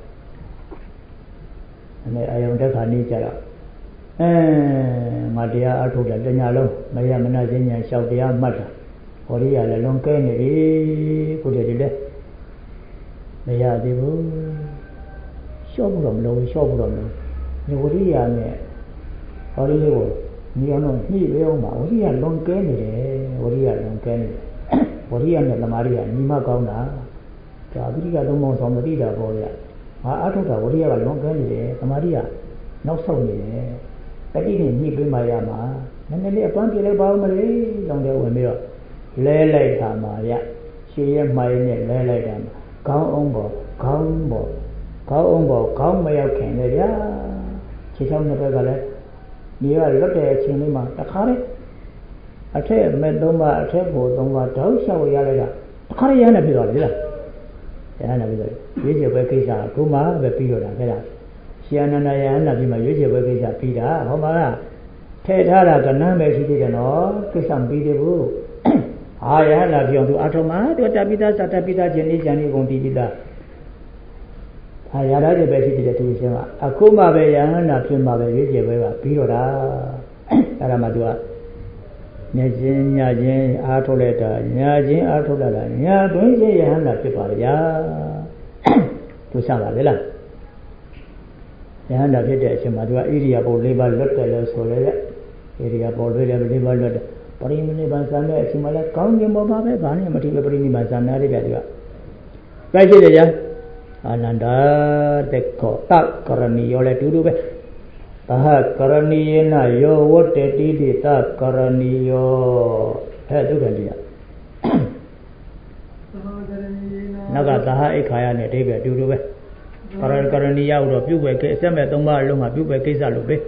အဲ့အယုံတက်ခါနေကြတော့အဲငါတရားအထုတ်တယ်တညာလုံးမရမနာခြင်းညာလျှောက်တရားမှတ်တာဟောဒီရလည်းလုံးကဲနေပြီကိုတည်းဒီလေမရသေးဘူးလျှောက်ဖို့တော့မလို့လျှောက်ဖို့တော့မလို့ဒီဝရိယနဲ့ဟောဒီလေးကိုညီအောင်တော့ညှိပေးအောင်ပါဝရိယလုံးကဲနေတယ်ဝရိယလုံးကဲနေတယ်ဝရိယနဲ့သမာဓိကညီမကောင်းတာဒါအပိဋကသုံးပုံဆောင်မသိတာပေါ့ဗျာငါအထုတ်တာဝရိယကလုံးကဲနေတယ်သမာဓိကနောက်ဆုံးနေတယ်တတိနဲ့ညှိပေးမှရမှာနည်းနည်းလေးအပန်းပြေလိုက်ပါဦးမလေးလောင်တဲ့ဝင်ပြီးတော့လဲလိုက်တာမှာဗျရှည်ရဲ့မိုင်းနဲ့လဲလိုက်တာမှာခေါင်းအောင်ပေါ်ခေါင်းပေါ်ခေါင်းအောင်ပေါ်ခေါင်းမရောက်ခင်လေဗျာခြေချောင်းနှစ်ဘက်ကလည်းဒီကလွတ်တဲ့အချိန်လေးမှာတခါလေးအထက်မဲ့သုံးပါအထက်ပေါ်သုံးပါတောက်လျှောက်ရလိုက်တာတခါလေးရဟနေပြီတော့လေလားရဟနေပြီတော့ရေးချပဲကိစ္စကခုမှပဲပြီးတော့တာခဲ့တာရှင်အနန္ဒယဟန္တာပြီးမှရွေးချယ်ပွဲကိစ္စပြီးတာဟောပါလားထဲထားတာကနန်းပဲရှိသေးတယ်နော်ကိစ္စမပြီးသေးဘူးဟာယဟန္တာပြောင်းသူအထုံးမှာသူတပိသားသတပိသားခြင်းလေးခြင်းလေးကုန်တည်ပြီးသားဟာရတာတွေပဲရှိသေးတယ်သူရှင်ကအခုမှပဲယဟန္တာဖြစ်မှပဲရွေးချယ်ပွဲကပြီးတော့တာအဲ့ဒါမှသူကညချင်းညချင်းအားထုတ်လိုက်တာညချင်းအားထုတ်လိုက်တာညသွင်းချင်းယဟန္တာဖြစ်ပါလေဗျာသူစပါလေလားယဟန္တာဖြစ်တဲ့အချိန်မှာသူကဣရိယာပုတ်၄ပါးလွတ်တယ်လို့ဆိုလေဣရိယာပုတ်၄ပါးလွတ်တယ်ပရိနိဗ္ဗာန်ဆံတဲ့အချိန်မှာလည်းကောင်းကျင်ပေါ်ပါပဲဘာနဲ့မထီပဲပရိနိဗ္ဗာန်ဆံနာရတဲ့သူကကြိုက်ဖြစ်တယ်ကြာအာနန္ဒတေခောတကရဏီရောလည်းတူတူပဲသဟကရဏီယေနယောဝတ္တတိတိတကရဏီယောအဲဒုက္ခတရားနောက်ကသဟအိခာယနဲ့အဓိပ္ပာယ်အတူတူပဲကရကရဏီယဟုတော့ပြုပဲကိအစက်မဲ့သုံးပါးအလုံးမှာပြုပဲကိစ္စလို့ပဲ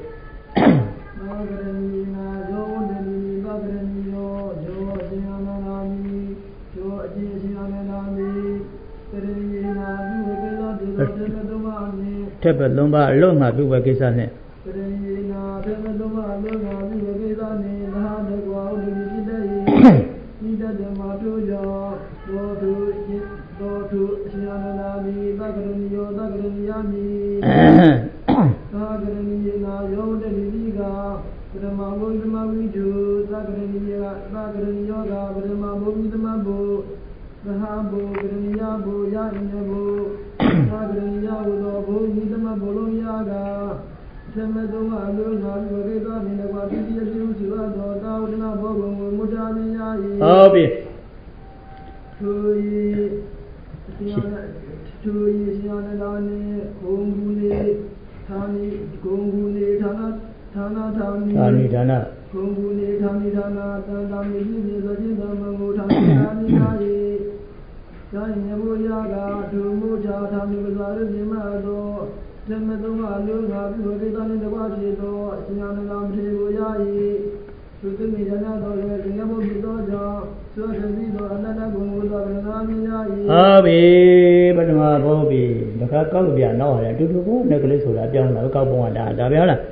ထက်ပဲသုံးပါးအလုံးမှာပြုပဲကိစ္စနဲ့ဟုတ်ပြီသူသူရှင်ရနာနေဂုံဂူနေဌာနိဂုံဂူနေဌာနဌာနဌာနိဌာနိဌာနဂုံဂူနေဌာနိဌာနတန်တာမိပြည့်စုံခြင်းသမ္မုဌာနိဌာနိနာယေဇာညဘောယာကဒုမုဇာဌာနိပဇာရဇိမသောဓမ္မသုံးပါးလုံးငါပြုဝေဒနိတဝါဖြစ်သောအရှင်အနန္ဒမထေရကိုယာယေသုတမိရဏတော်လည်းသင်္ကဘုဖြစ်သောကြောင့်သောသတိသောအနန္တဂုဏ်ကိုသောဗရဏာမြာယေဟုတ်ပြီပထမဘုံပြီတခါကောက်ပြနောက်ရတယ်အတူတူဘုံနဲ့ကလေးဆိုတာပြောင်းလာကောက်ပုံကဒါဒါပြောလား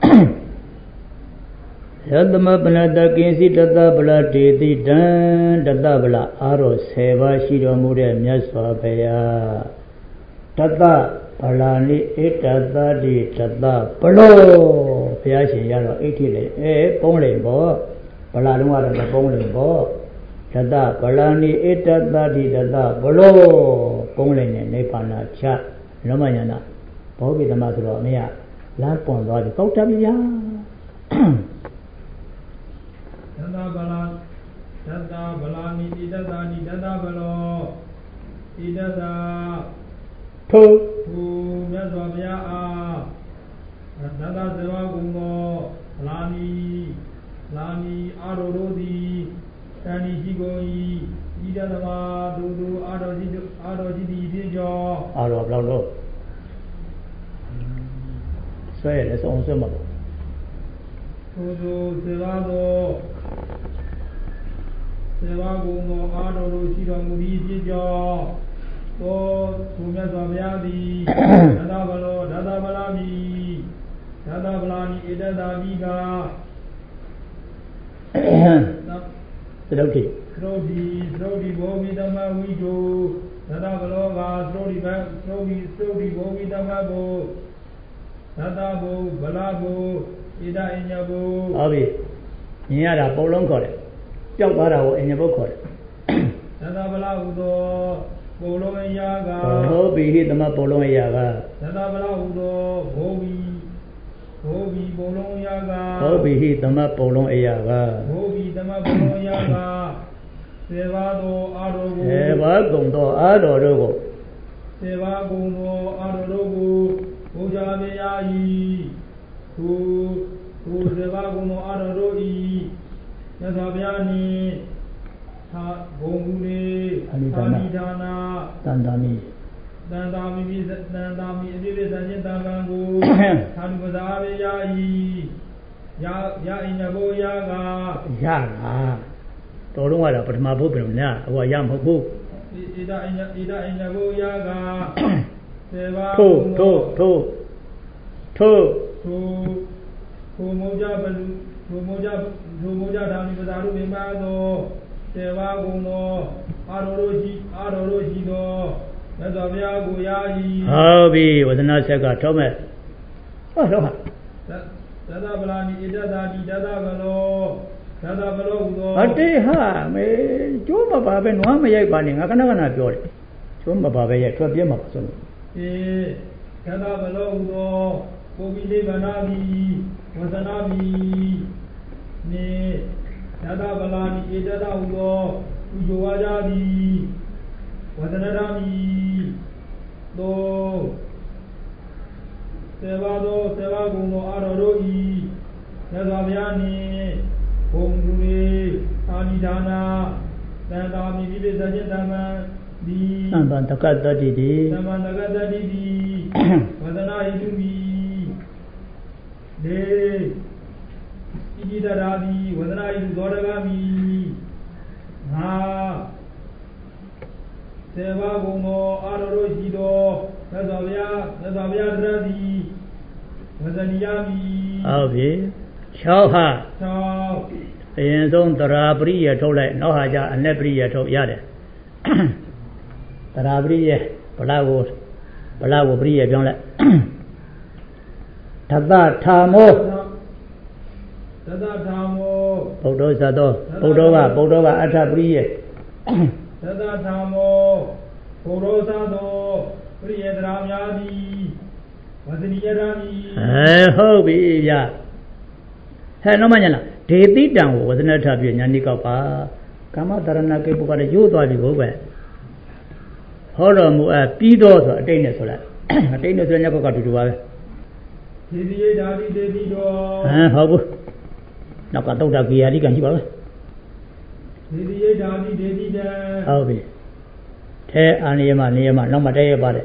ယသမပနတကိစီတတဗလတေတိတံတတဗလအားတော်၁၀ပါးရှိတော်မူတဲ့မြတ်စွာဘုရားတတဗလာနိဧတသတိတတဗလောဘုရားရှင်ရတော့အိဋ္ဌိလေအဲပုံးလိမ်ပေါ့ဗလာလုံးကတော့ပုံးလိမ်ပေါ့တတဗလာနိဧတသတိတတဗလောပုံးလိမ်နဲ့နိဗ္ဗာန်ချလောမယနာဘောဂိသမဆိုတော့အမေကလမ်းပွန်သွားပြီကောက်တပြီဗျာတတဗလာတတဗလာနိဧတသတိတတဗလောဧတသထို့ထိုမြတ်စွာဘုရားအားသတ္တဇေဝကုံသောလာနီလာနီအာရောတို့သည်တဏှိရှိကုန်၏ဤတသမဒုဒုအာရောရှိအာရောရှိသည်ဖြင့်ကြောအာရောဘလောက်လို့ဆွဲရလဲဆုံးဆွဲမှာပေါ့ထိုသို့ဇေဝသောဇေဝကုံသောအာရောတို့ရှိတော်မူသည်ဖြင့်ကြောသောသူမြတ်စွာဘုရားသည်ဒသဗလောဒသဗလာမိဒသဗလာနိဧတသာမိကသရုပ်တိသရုပ်တိသရုပ်တိဘောမိတမဝိတုဒသဗလောကသရုပ်တိဘသရုပ်တိသရုပ်တိဘောမိတမဘောဒသဘုဗလာဘုဧတအညဘုဟုတ်ပြီမြင်ရတာပုံလုံးခေါ်တယ်ကြောက်သွားတာကိုအညဘုခေါ်တယ်ဒသဗလာဟုသောပုံလုံးအရာကဘောဘိဟိသမပုံလုံးအရာကသတ္တဗလာဟုသောဘောဘိဘောဘိပုံလုံးအရာကဘောဘိဟိသမပုံလုံးအရာကဘောဘိသမပုံလုံးအရာကစေဘာသောအာရောကိုစေဘာကုံသောအာရောတို့ကိုစေဘာကုံသောအာရောတို့ကိုဘုရားမြာ၏သူသူစေဘာကုံသောအာရောတို့၏မြတ်စွာဘုရားနှင့်သာဘုံကူလေအနိဒါနတန်တာမိတန်တာမိတန်တာမိအပြည့်ပြည့်စံခြင်းတန်ခံကိုသာဓုပဇာဝေယာဤယာယာအိနဘောယာကရလားတော်တော့ကတော့ပထမဘုတ်ပြန်လားဟိုကရမဟုတ်ဘူးဣဒအိနဣဒအိနဘောယာကစေဘာထို့ထို့ထို့သထို့ထိုထိုမောကြဘလူထိုမောကြထိုမောကြဓာမိပဇာတို့ပင်ပါသောတေဝဂုံသောအာရောတို့ရှိအာရောတို့ရှိသောမြတ်စွာဘုရားကိုရာဤဟုတ်ပြီဝဒနာဆက်ကထောက်မဲ့ဟောတော့ဟာသတ္တဗလာနိဣတ္တသာတိတတ္တဗလောသတ္တဗလောဟူသောအတေဟာမေကျိုးမပါပဲနွားမရိုက်ပါနဲ့ငါကနကနာပြောတယ်ကျိုးမပါပဲရဲ့ထွက်ပြမှာပါဆိုလို့အေသတ္တဗလောဟူသောပုဗ္ဗိနိဗ္ဗာန်မိဝဇနာမိနေသတ္တဗလာနိဣတ္တသာဟူသောဥဇဝါကြသည်ဝဇနရမိသောသေဘာသောသေဘာဂုံသောအာရောတို့ဤမြတ်စွာဘုရားနှင့်ဘုံသူတွေအာနိဒါနာသံသာမိပိပိစခြင်းတမံဒီသံဗန္တကတ္တိတိသံဗန္တကတ္တိတိဝဇနာဟိတုမိလေဣတိတရာတိဝဇနာဟိတုသောတဂမိငါသေဘာဂုံသောအာရောတို့ရှိသောမြတ်စွာဘုရားမြတ်စွာဘုရားတရသည်ဝဇနိယမိဟုတ်ပြီ၆ဟာ၆အရင်ဆုံးတရာပရိယထုတ်လိုက်နောက်ဟာကျအနက်ပရိယထုတ်ရတယ်တရာပရိယဗလာကိုဗလာကိုပရိယပြောင်းလိုက်သတ္တထာမောသတ္တထာမောဗုဒ္ဓဇတ်တော်ဗုဒ္ဓကဗုဒ္ဓကအထပရိယသတ္တထာမောဘုရောသသောပရိယတရာများသည်ဝဇနိယရာမိအဲဟုတ်ပြီဗျဟဲ့တော့မညာလားဒေတိတံကိုဝဇနထပြညာနိကောက်ပါကာမတရဏကိပုကလည်းရိုးသွားပြီဟုတ်ပဲဟောတော်မူအပ်ပြီးတော့ဆိုအတိတ်နဲ့ဆိုလိုက်အတိတ်နဲ့ဆိုညကောက်ကတူတူပါပဲဒေတိယဓာတိဒေတိတော်ဟမ်ဟုတ်ဘူးနောက်ကတုတ်တာကေယာတိကံရှိပါလားဒေတိယဓာတိဒေတိတံဟုတ်ပြီထဲအာနိယမနိယမနောက်မှတက်ရပါတယ်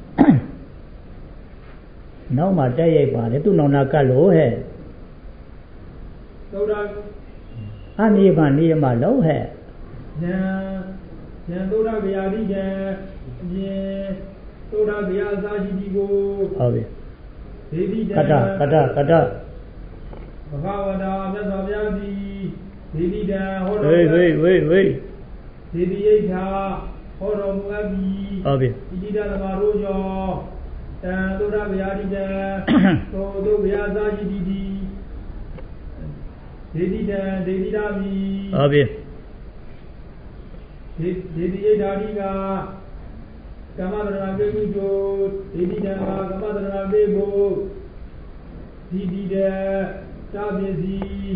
နောက်မှတက်ရိုက်ပါလေသူ့နောင်နာကတ်လို့ဟဲ့သုဒ္ဓအာနိယမနိယမလုံးဟဲ့ဉာဏ်ဉာဏ်သုဒ္ဓဗျာတိဉာဏ်အပြင်သုဒ္ဓဗျာသာရှိတိကိုဟုတ်ပြီဒေတိတံကတ္တကတ္တကတ္တဘဂဝတာမြတ်စွာဘုရားသည်ဒေတိတံဟောတော်ဝေးဝေးဝေးဝေးဒေတိယိထာဟောတော်မူအပ်ပြီးဟုတ်ပြီဣတိတသမာတို့ကြောတံသုဒ္ဓဗျာတိတံသောတုဗျာသာရှိတိတိဒေတိတံဒေတိတာမိဟုတ်ပြီဒေတိယိဓာတိကကမ္မတရဏပေကုကျိုဒေတိတံကမ္မတရဏပေဘုဒီတိတတာပစ္စည်း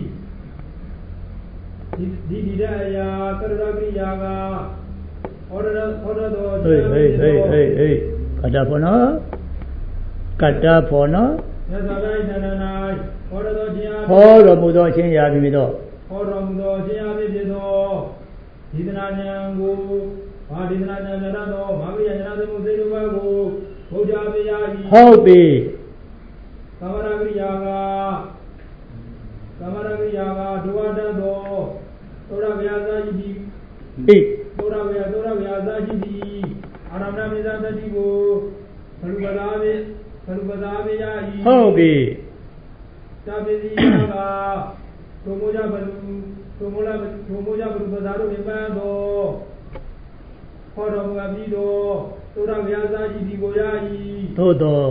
ဒီဒီတဲ့အရာကရဏပရိယာကဟောရဟောရတော်ဟေးဟေးဟေးဟေးဟေးကတ္တဖောနောကတ္တဖောနောမြတ်စွာဘုရားဉာဏ်၌ဟောရတော်ခြင်းဟောတော်မူသောအချင်းရာပြီတော့ဟောတော်မူသောအချင်းရာပြီဖြစ်သောဒီသနာဉာဏ်ကိုဘာဒီသနာဉာဏ်ကြတော့မာဂိယဉာဏ်သိမှုသိလိုပါကိုဘုရားပြရာဤဟုတ်ပြီကမ္မရကရိယာကကမ္မရကရိယာကဒုဝတ္တသောသောရဗျာသာရှိသည်ဣသောရဗျာသောရဗျာသာရှိသည်အာရမဏမေဇာတတိကိုဘလူပဒါမေဘလူပဒါမေယာဤဟုတ်ပြီတာပိစီယာကဒုမောကြဘလူဒုမောလာဒုမောကြဘလူပဒါတို့မြတ်သောဟောတော်မူအပ်ပြီးသောသောရဗျာသာရှိသည်ကိုယာဤသို့သော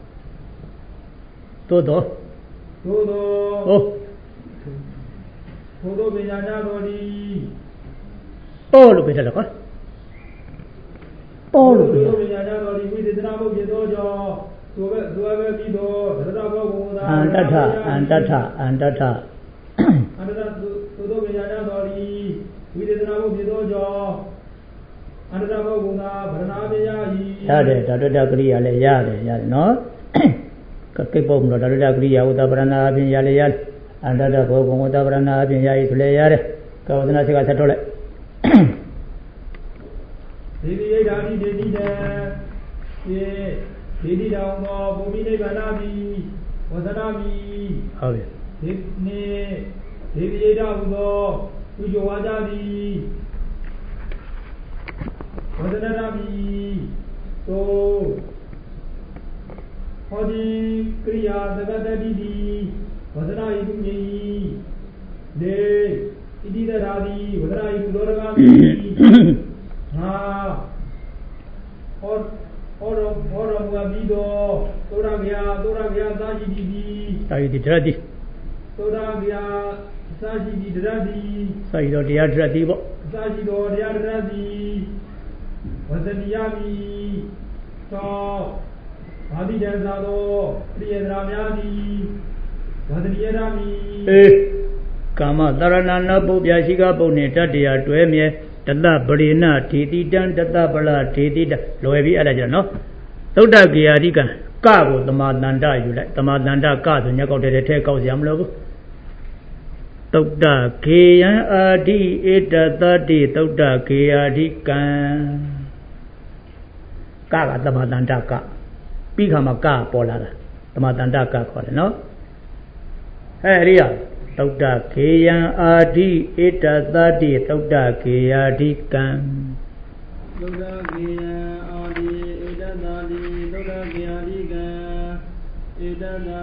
သို့သောသို့သောဟုတ်ဘုဒ္ဓပညာနာတော်ဒီပေါ်လို့ပြတယ်ကွာပေါ်လို့ပြဘုဒ္ဓပညာနာတော်ဒီဝိသေသနာဘုဖြစ်သောကြောင့်သူပဲသူပဲပြီးတော့သရတဘောဘုံသာအန္တထအန္တထအန္တထအန္တထဘုဒ္ဓပညာနာတော်ဒီဝိသေသနာဘုဖြစ်သောကြောင့်အန္တထဘောဘုံသာဗရဏာပယဤရတယ်ဓာတုတကရိယာလည်းရတယ်ရတယ်နော်ကကိပုံလို့ဓာတုတကရိယာဝတ္တဗရဏာအပြင်ရလည်းရတယ်အန္တတဘောဘုံဝတ္တဗရဏာအပြင်ရည်ဆိုလည်းရတယ်ကဝဒနာစိကဆက်ထုတ်လိုက်ဒေတိယဓာတိဒေတိတံယေဒေတိတောင်သောဘုမိနိဗ္ဗာန်မိဝဇနာမိဟုတ်ပြီဒီနေ့ဒေတိယဓာဟုသောသူကျော်ဝါကြသည်ဝဇနတာမိသို့ဟောဒီကရိယာသကတတိတိဝဇနာယိတုညိလေဣတိတရာတိဝဇနာယိတုလောရကမိငါဟောဟောတော်ဟောတော်မူပြီးတော့သောရဗျာသောရဗျာသာရှိတိတိသာရှိတိတရတိသောရဗျာသာရှိတိတရတိသာရှိတော်တရားတရတိပေါ့သာရှိတော်တရားတရတိဝဇနိယမိသောဘာတိတံသာသောပရိယဒရာများသည်ဝဇနိယရမိအေကာမတရဏနာပုပ္ပယရှိကပုံနှင့်တတ္တရာတွဲမြဲတတပရိဏဒေတိတံတတပလဒေတိတလွယ်ပြီးအဲ့ဒါကြနော်သုဒ္ဓဂေယတိကံကကိုသမာတန္တယူလိုက်သမာတန္တကဆိုညက်ကောက်တဲ့ထဲကောက်စရာမလိုဘူးသုဒ္ဓဂေယံအာတိဧတတတိသုဒ္ဓဂေယတိကံကကသမာတန္တကပြီးခါမှာကပေါ်လာတာသမာတန္တကခေါ်တယ်နော်အဲ့ဒီရသုဒ္ဓဂေယံအာတိဧတသတိသုဒ္ဓဂေယတိကံသုဒ္ဓဂေယံအာတိဧတသတိသုဒ္ဓဂေယတိကံဧတသာ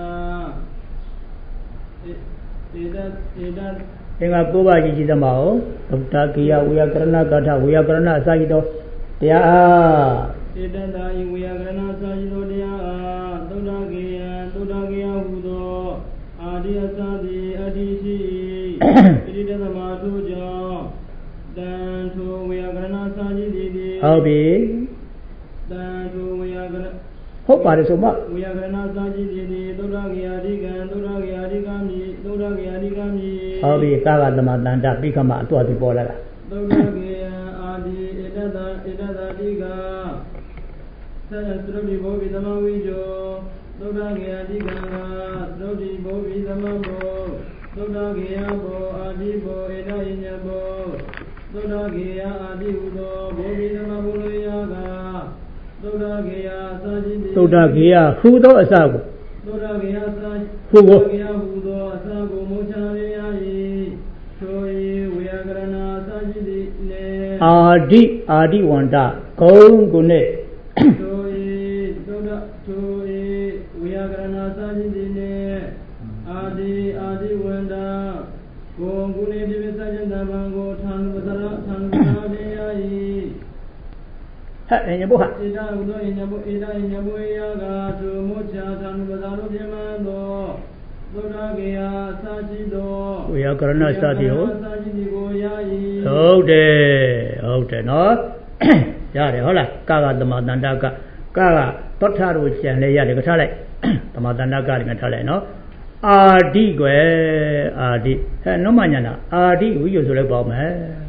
ဧတဧတအင်္ဂါ၉ပါးကြီးရှိသမှာဟုတ်သုဒ္ဓဂေယဝေယကရဏကထဝေယကရဏအစရှိသောတရားဧတသာဤဝေယကရဏအစရှိသောတရားအားသုဒ္ဓဂေယံသုဒ္ဓဂေယဟူသောအာဒီအစသည်အတ္တိရှိဣတိတသမထိုကြောင့်တန်ထိုဝေယကရဏစာရှိသည်ဟုတ်ပြီတန်ထိုဝေယကရဟုတ်ပါတယ်ဆိုမှဝေယကရဏစာရှိသည်သုဒ္ဓဂေယတိကံသုဒ္ဓဂေယတိကမိသုဒ္ဓဂေယတိကမိဟုတ်ပြီကာကသမတန္တပိခမအတော်သူပေါ်လာတာသုဒ္ဓဂေယအာဒီဧတသဧတသတိကသရသရုပ်ဒီဘောဝိသမဝိဇောသုဒ္ဓဂေယတိကံကသရုပ်ဒီဘောဝိသမဘောသုဒ္ဓဂေယဘောအာဒီဘောဧတယညဘောသုဒ္ဓဂေယအာဒီဟုသောဘောဝိသမဘုလိုယာကသုဒ္ဓဂေယသာရှိတိသုဒ္ဓဂေယဟူသောအစကိုသုဒ္ဓဂေယသာဟူသောဂေယဟူသောအစကိုမောချရေယ၏ထို၏ဝေယကရဏသာရှိတိလေအာဒီအာဒီဝန္တဂုံကိုနဲ့ထို၏သုဒ္ဓထို၏ဝေယကရဏသာရှိတိလေအာဒီအာဒီဝန္တဂုံကိုနဲ့ပြည့်စခြင်းတပံကိုထာနုပသရထာနုပသရေယ၏ဟဲ့အညဘုဟာဣဒဟုသောအညဘုဣဒအညဘုယာကသူမောချာထာနုပသရောပြမန်သောသုဒ္ဓဂေယသာရှိသောဝေယကရဏစသည်ဟုတ်သာရှိသည်ကိုရ၏ဟုတ်တယ်ဟုတ်တယ်နော်ရတယ်ဟုတ်လားကကသမတန္တကကကသောထတို့ကျန်လဲရတယ်ကထားလိုက်သမတန္တကလည်းထားလိုက်နော်အာဒီကွယ်အာဒီဟဲ့နော်မညာနာအာဒီဝိယဆိုလဲပေါ့မယ်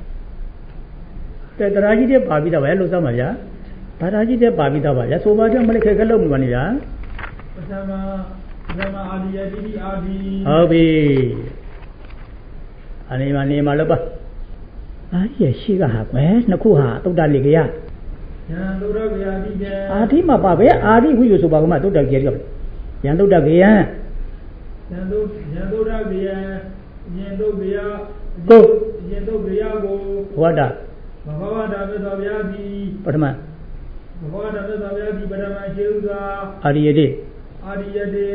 တဲ့တရားကြီးတဲ့ပါပြီးတော့ပဲလို့စမ်းပါဗျာဘာသာကြီးတဲ့ပါပြီးတော့ပါဗျာဆိုပါကြမလေးခဲခဲလုံးမှာနေဗျာပထမပထမအာဒီယတိတိအာဒီဟုတ်ပြီအနေမှာနေမှာလို့ပါအာဒီရရှိကဟာကွယ်နှစ်ခုဟာသုဒ္ဓလေကရယံသုဒ္ဓဂေယတိကေအာဒီမှာပါပဲအာဒီဝိယဆိုပါကမှသုဒ္ဓဂေယတိယံသုဒ္ဓဂေယံယံသုယံသုဒ္ဓဂေယံယံသုဂေယကိုယံသုဂေယကိုဝတ္တဘဂဝတာမြတ်စွာဘုရားသည်ပထမဘဂဝတာမြတ်စွာဘုရားသည်ပထမခြေဥစွာအာရိယတိအာရိယတိ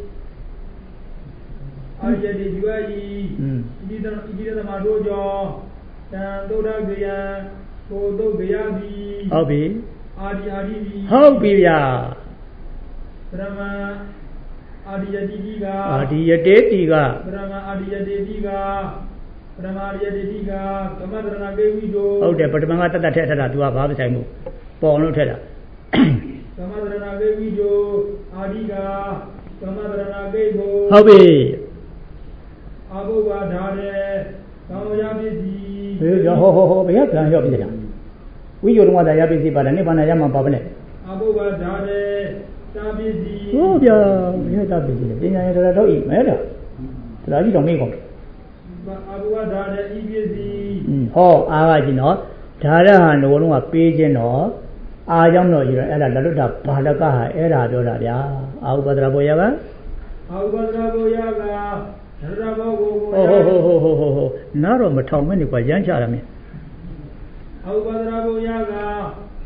အာရိယတိဒီဝါယီဣတိတဣတိတသမတို့ကြောင့်တံသုဒ္ဓဂေယံကိုသုဂေယသည်ဟုတ်ပြီအာဒီအာဒီသည်ဟုတ်ပြီဗျာပထမအာဒီယတိတိကအာဒီယတေတိကပထမအာဒီယတေတိကပထမအာဒီယတေတိကသမတရဏကေဝိတို့ဟုတ်တယ်ပထမကတတ်တတ်ထက်ထက်တာ तू ကဘာမဆိုင်ဘူးပေါ်လို့ထက်တာသမတရဏကေဝိတို့အာဒီကသမတရဏကေကိုဟုတ်ပြီအာဘုဝါဓာတဲ့ကောင်းရပစ္စည်းဟေးဟောဟောဟောဘယ်ကံရောက်ပြီလားဝိဇ္ဇုတော်ကရပစ္စည်းပါတယ်နိဗ္ဗာန်ရမှာပါပဲနဲ့အာဘုဝါဓာတဲ့တာပစ္စည်းဟုတ်ဗျာဘယ်တာပစ္စည်းလဲပညာရတော်တော့ဤမဲတာတရားကြီးတော်မေးကုန်အာဘုဝါဓာတဲ့ဤပစ္စည်းဟောအားကကြီးနော်ဓာရဟာနိုးလုံးကပေးခြင်းတော့အားကြောင့်တော့ယူရအဲ့ဒါလလွတ်တာဘာလကဟာအဲ့ဒါပြောတာဗျာအာဟုပဒရာဘောယကအာဟုပဒရာဘောယကဓရဘောကိုကိုဟိုဟိုဟိုဟိုဟိုဟိုနားတော့မထောင်မဲ့နေကွာရမ်းချတာမင်းအာဟုပဒရာဘောယကဓ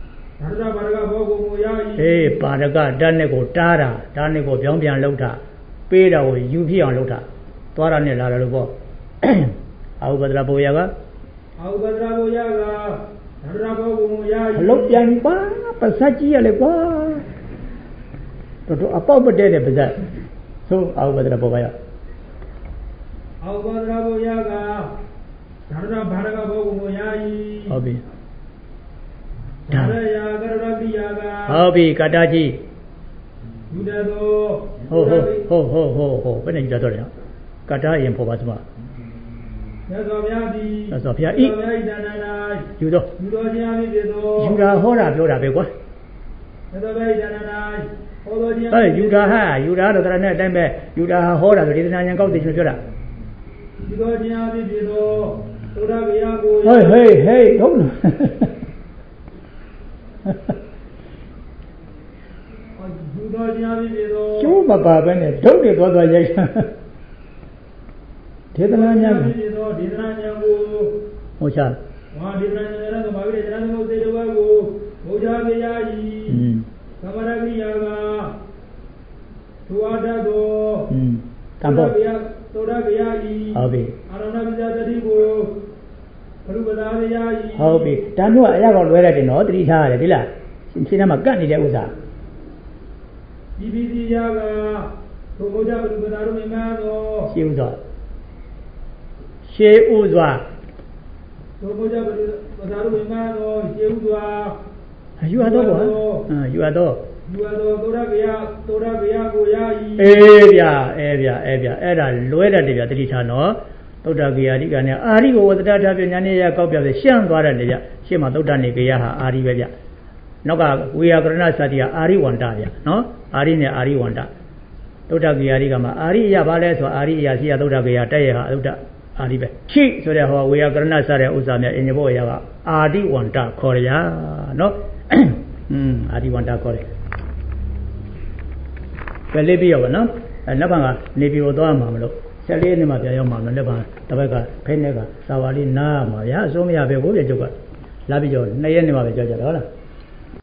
ဒါရဘာရကဘောကိုကိုရဤအေးပါရကဓာတ်နဲ့ကိုတားတာဓာတ်နဲ့ကိုပြောင်းပြန်လှုပ်တာပေးတာကိုယူဖြစ်အောင်လှုပ်တာသွားတာနဲ့လာတယ်လို့ပေါ့အာဟုပဒရာဘောရကအာဟုပဒရာဘောရကဒါရဘောကိုကိုရဤလှုပ်ပြန်ပါပါစက်ကြီးရလေကွာတော်တော်အပေါက်ပတဲ့တဲ့ပါစက်သို့အာဟုပဒရာဘောရအာဟုပဒရာဘောရကဒါရဘာရကဘောကိုကိုရဤဟုတ်ပြီဒါရယာကရပိယာကဟုတ်ပြီကတာကြီးယူတသောဟုတ်ဟုတ်ဟုတ်ဟုတ်ဟုတ်ဟုတ်ဘယ်နဲ့ယူတသောလဲကတာရင်ပေါ်ပါစမမြတ်စွာဘုရားသည်မြတ်စွာဘုရားဤဘုရားဤတဏ္ဍာ၌ယူသောယူသောခြင်းအဖြစ်ဖြစ်သောယူတာဟောတာပြောတာပဲကွာမြတ်စွာဘုရားဤတဏ္ဍာ၌ဟောသောခြင်းအဲယူတာဟာယူတာတော့တရနဲ့အတိုင်းပဲယူတာဟောတာဆိုဒေသနာဉာဏ်ကောက်သိချင်းပြောတာယူသောခြင်းအဖြစ်ဖြစ်သောသောတာဂယကိုဟေးဟေးဟေးဟုတ်ယူသောခြင်းအဖြစ်ဖြစ်သောကျိုးမပါပဲနဲ့ဒုတ်တွေသွားသွားရိုက်တာဒေသနာဉာဏ်ဖြစ်သောဒေသနာဉာဏ်ကိုဟုတ်ချာဝါဒေသနာဉာဏ်ကဘာဖြစ်လဲဉာဏ်သမုတ်စေတဝါကိုဘုရားပြရာဤသမရကိယာကသုဝတ္တသောတံဘောသောရကရာဤဟုတ်ပြီအာရဏပိဇာတတိကိုဘုရားပြရာဤဟုတ်ပြီဒါမျိုးကအရာကောင်လွဲရတယ်နော်တတိထားရတယ်ဒီလားရှင်းထဲမှာကတ်နေတဲ့ဥစ္စာဒီပိတိယာကသို့ဘုရားဘုရားတို့မြင်မှသောရှင်းဥစွာရှင်းဥစွာသို့ဘုရားဘုရားတို့မြင်မှသောရှင်းဥစွာယူရတော့ကွာယူရတော့ယူရတော့သောရကရာသောရကရာကိုရာဤအေးဗျာအေးဗျာအေးဗျာအဲ့ဒါလွဲတတ်တယ်ဗျာတတိထားနော်သုဒ္ဓဂယာတိကနဲ့အာရိကိုဝတ္တတာပြညာနေရကောက်ပြပြရှင်းသွားတယ်ဗျာရှင်းမှာသုဒ္ဓနေဂယဟာအာရိပဲဗျာနောက်ကဝေယကရဏစတိကအာရိဝန္တဗျာနော်အာရိနဲ့အာရိဝန္တသုဒ္ဓဂယာတိကမှာအာရိရဘာလဲဆိုအာရိအရာရှိရသုဒ္ဓဂယာတက်ရဟာသုဒ္ဓအာရိပဲချိဆိုတဲ့ဟောဝေယကရဏစတဲ့ဥစ္စာများအင်္ဂဘောရကအာရိဝန္တခေါ်ရနော်อืมအာရိဝန္တခေါ်တယ်ပဲလေးပြရပါနော်အဲနောက်ကနေပြည်တော်သွားမှာမလို့ဆက်လေးနှစ်မှပြန်ရောက်မှာမလို့တစ်ဘက်ကဖိနေကစာဝါလေးနားမှာဗျာအစိုးမရပဲကိုပြကြုတ်ကလာပြီးတော့နှစ်ရက်နှစ်မှပဲကြောက်ကြတယ်ဟုတ်လား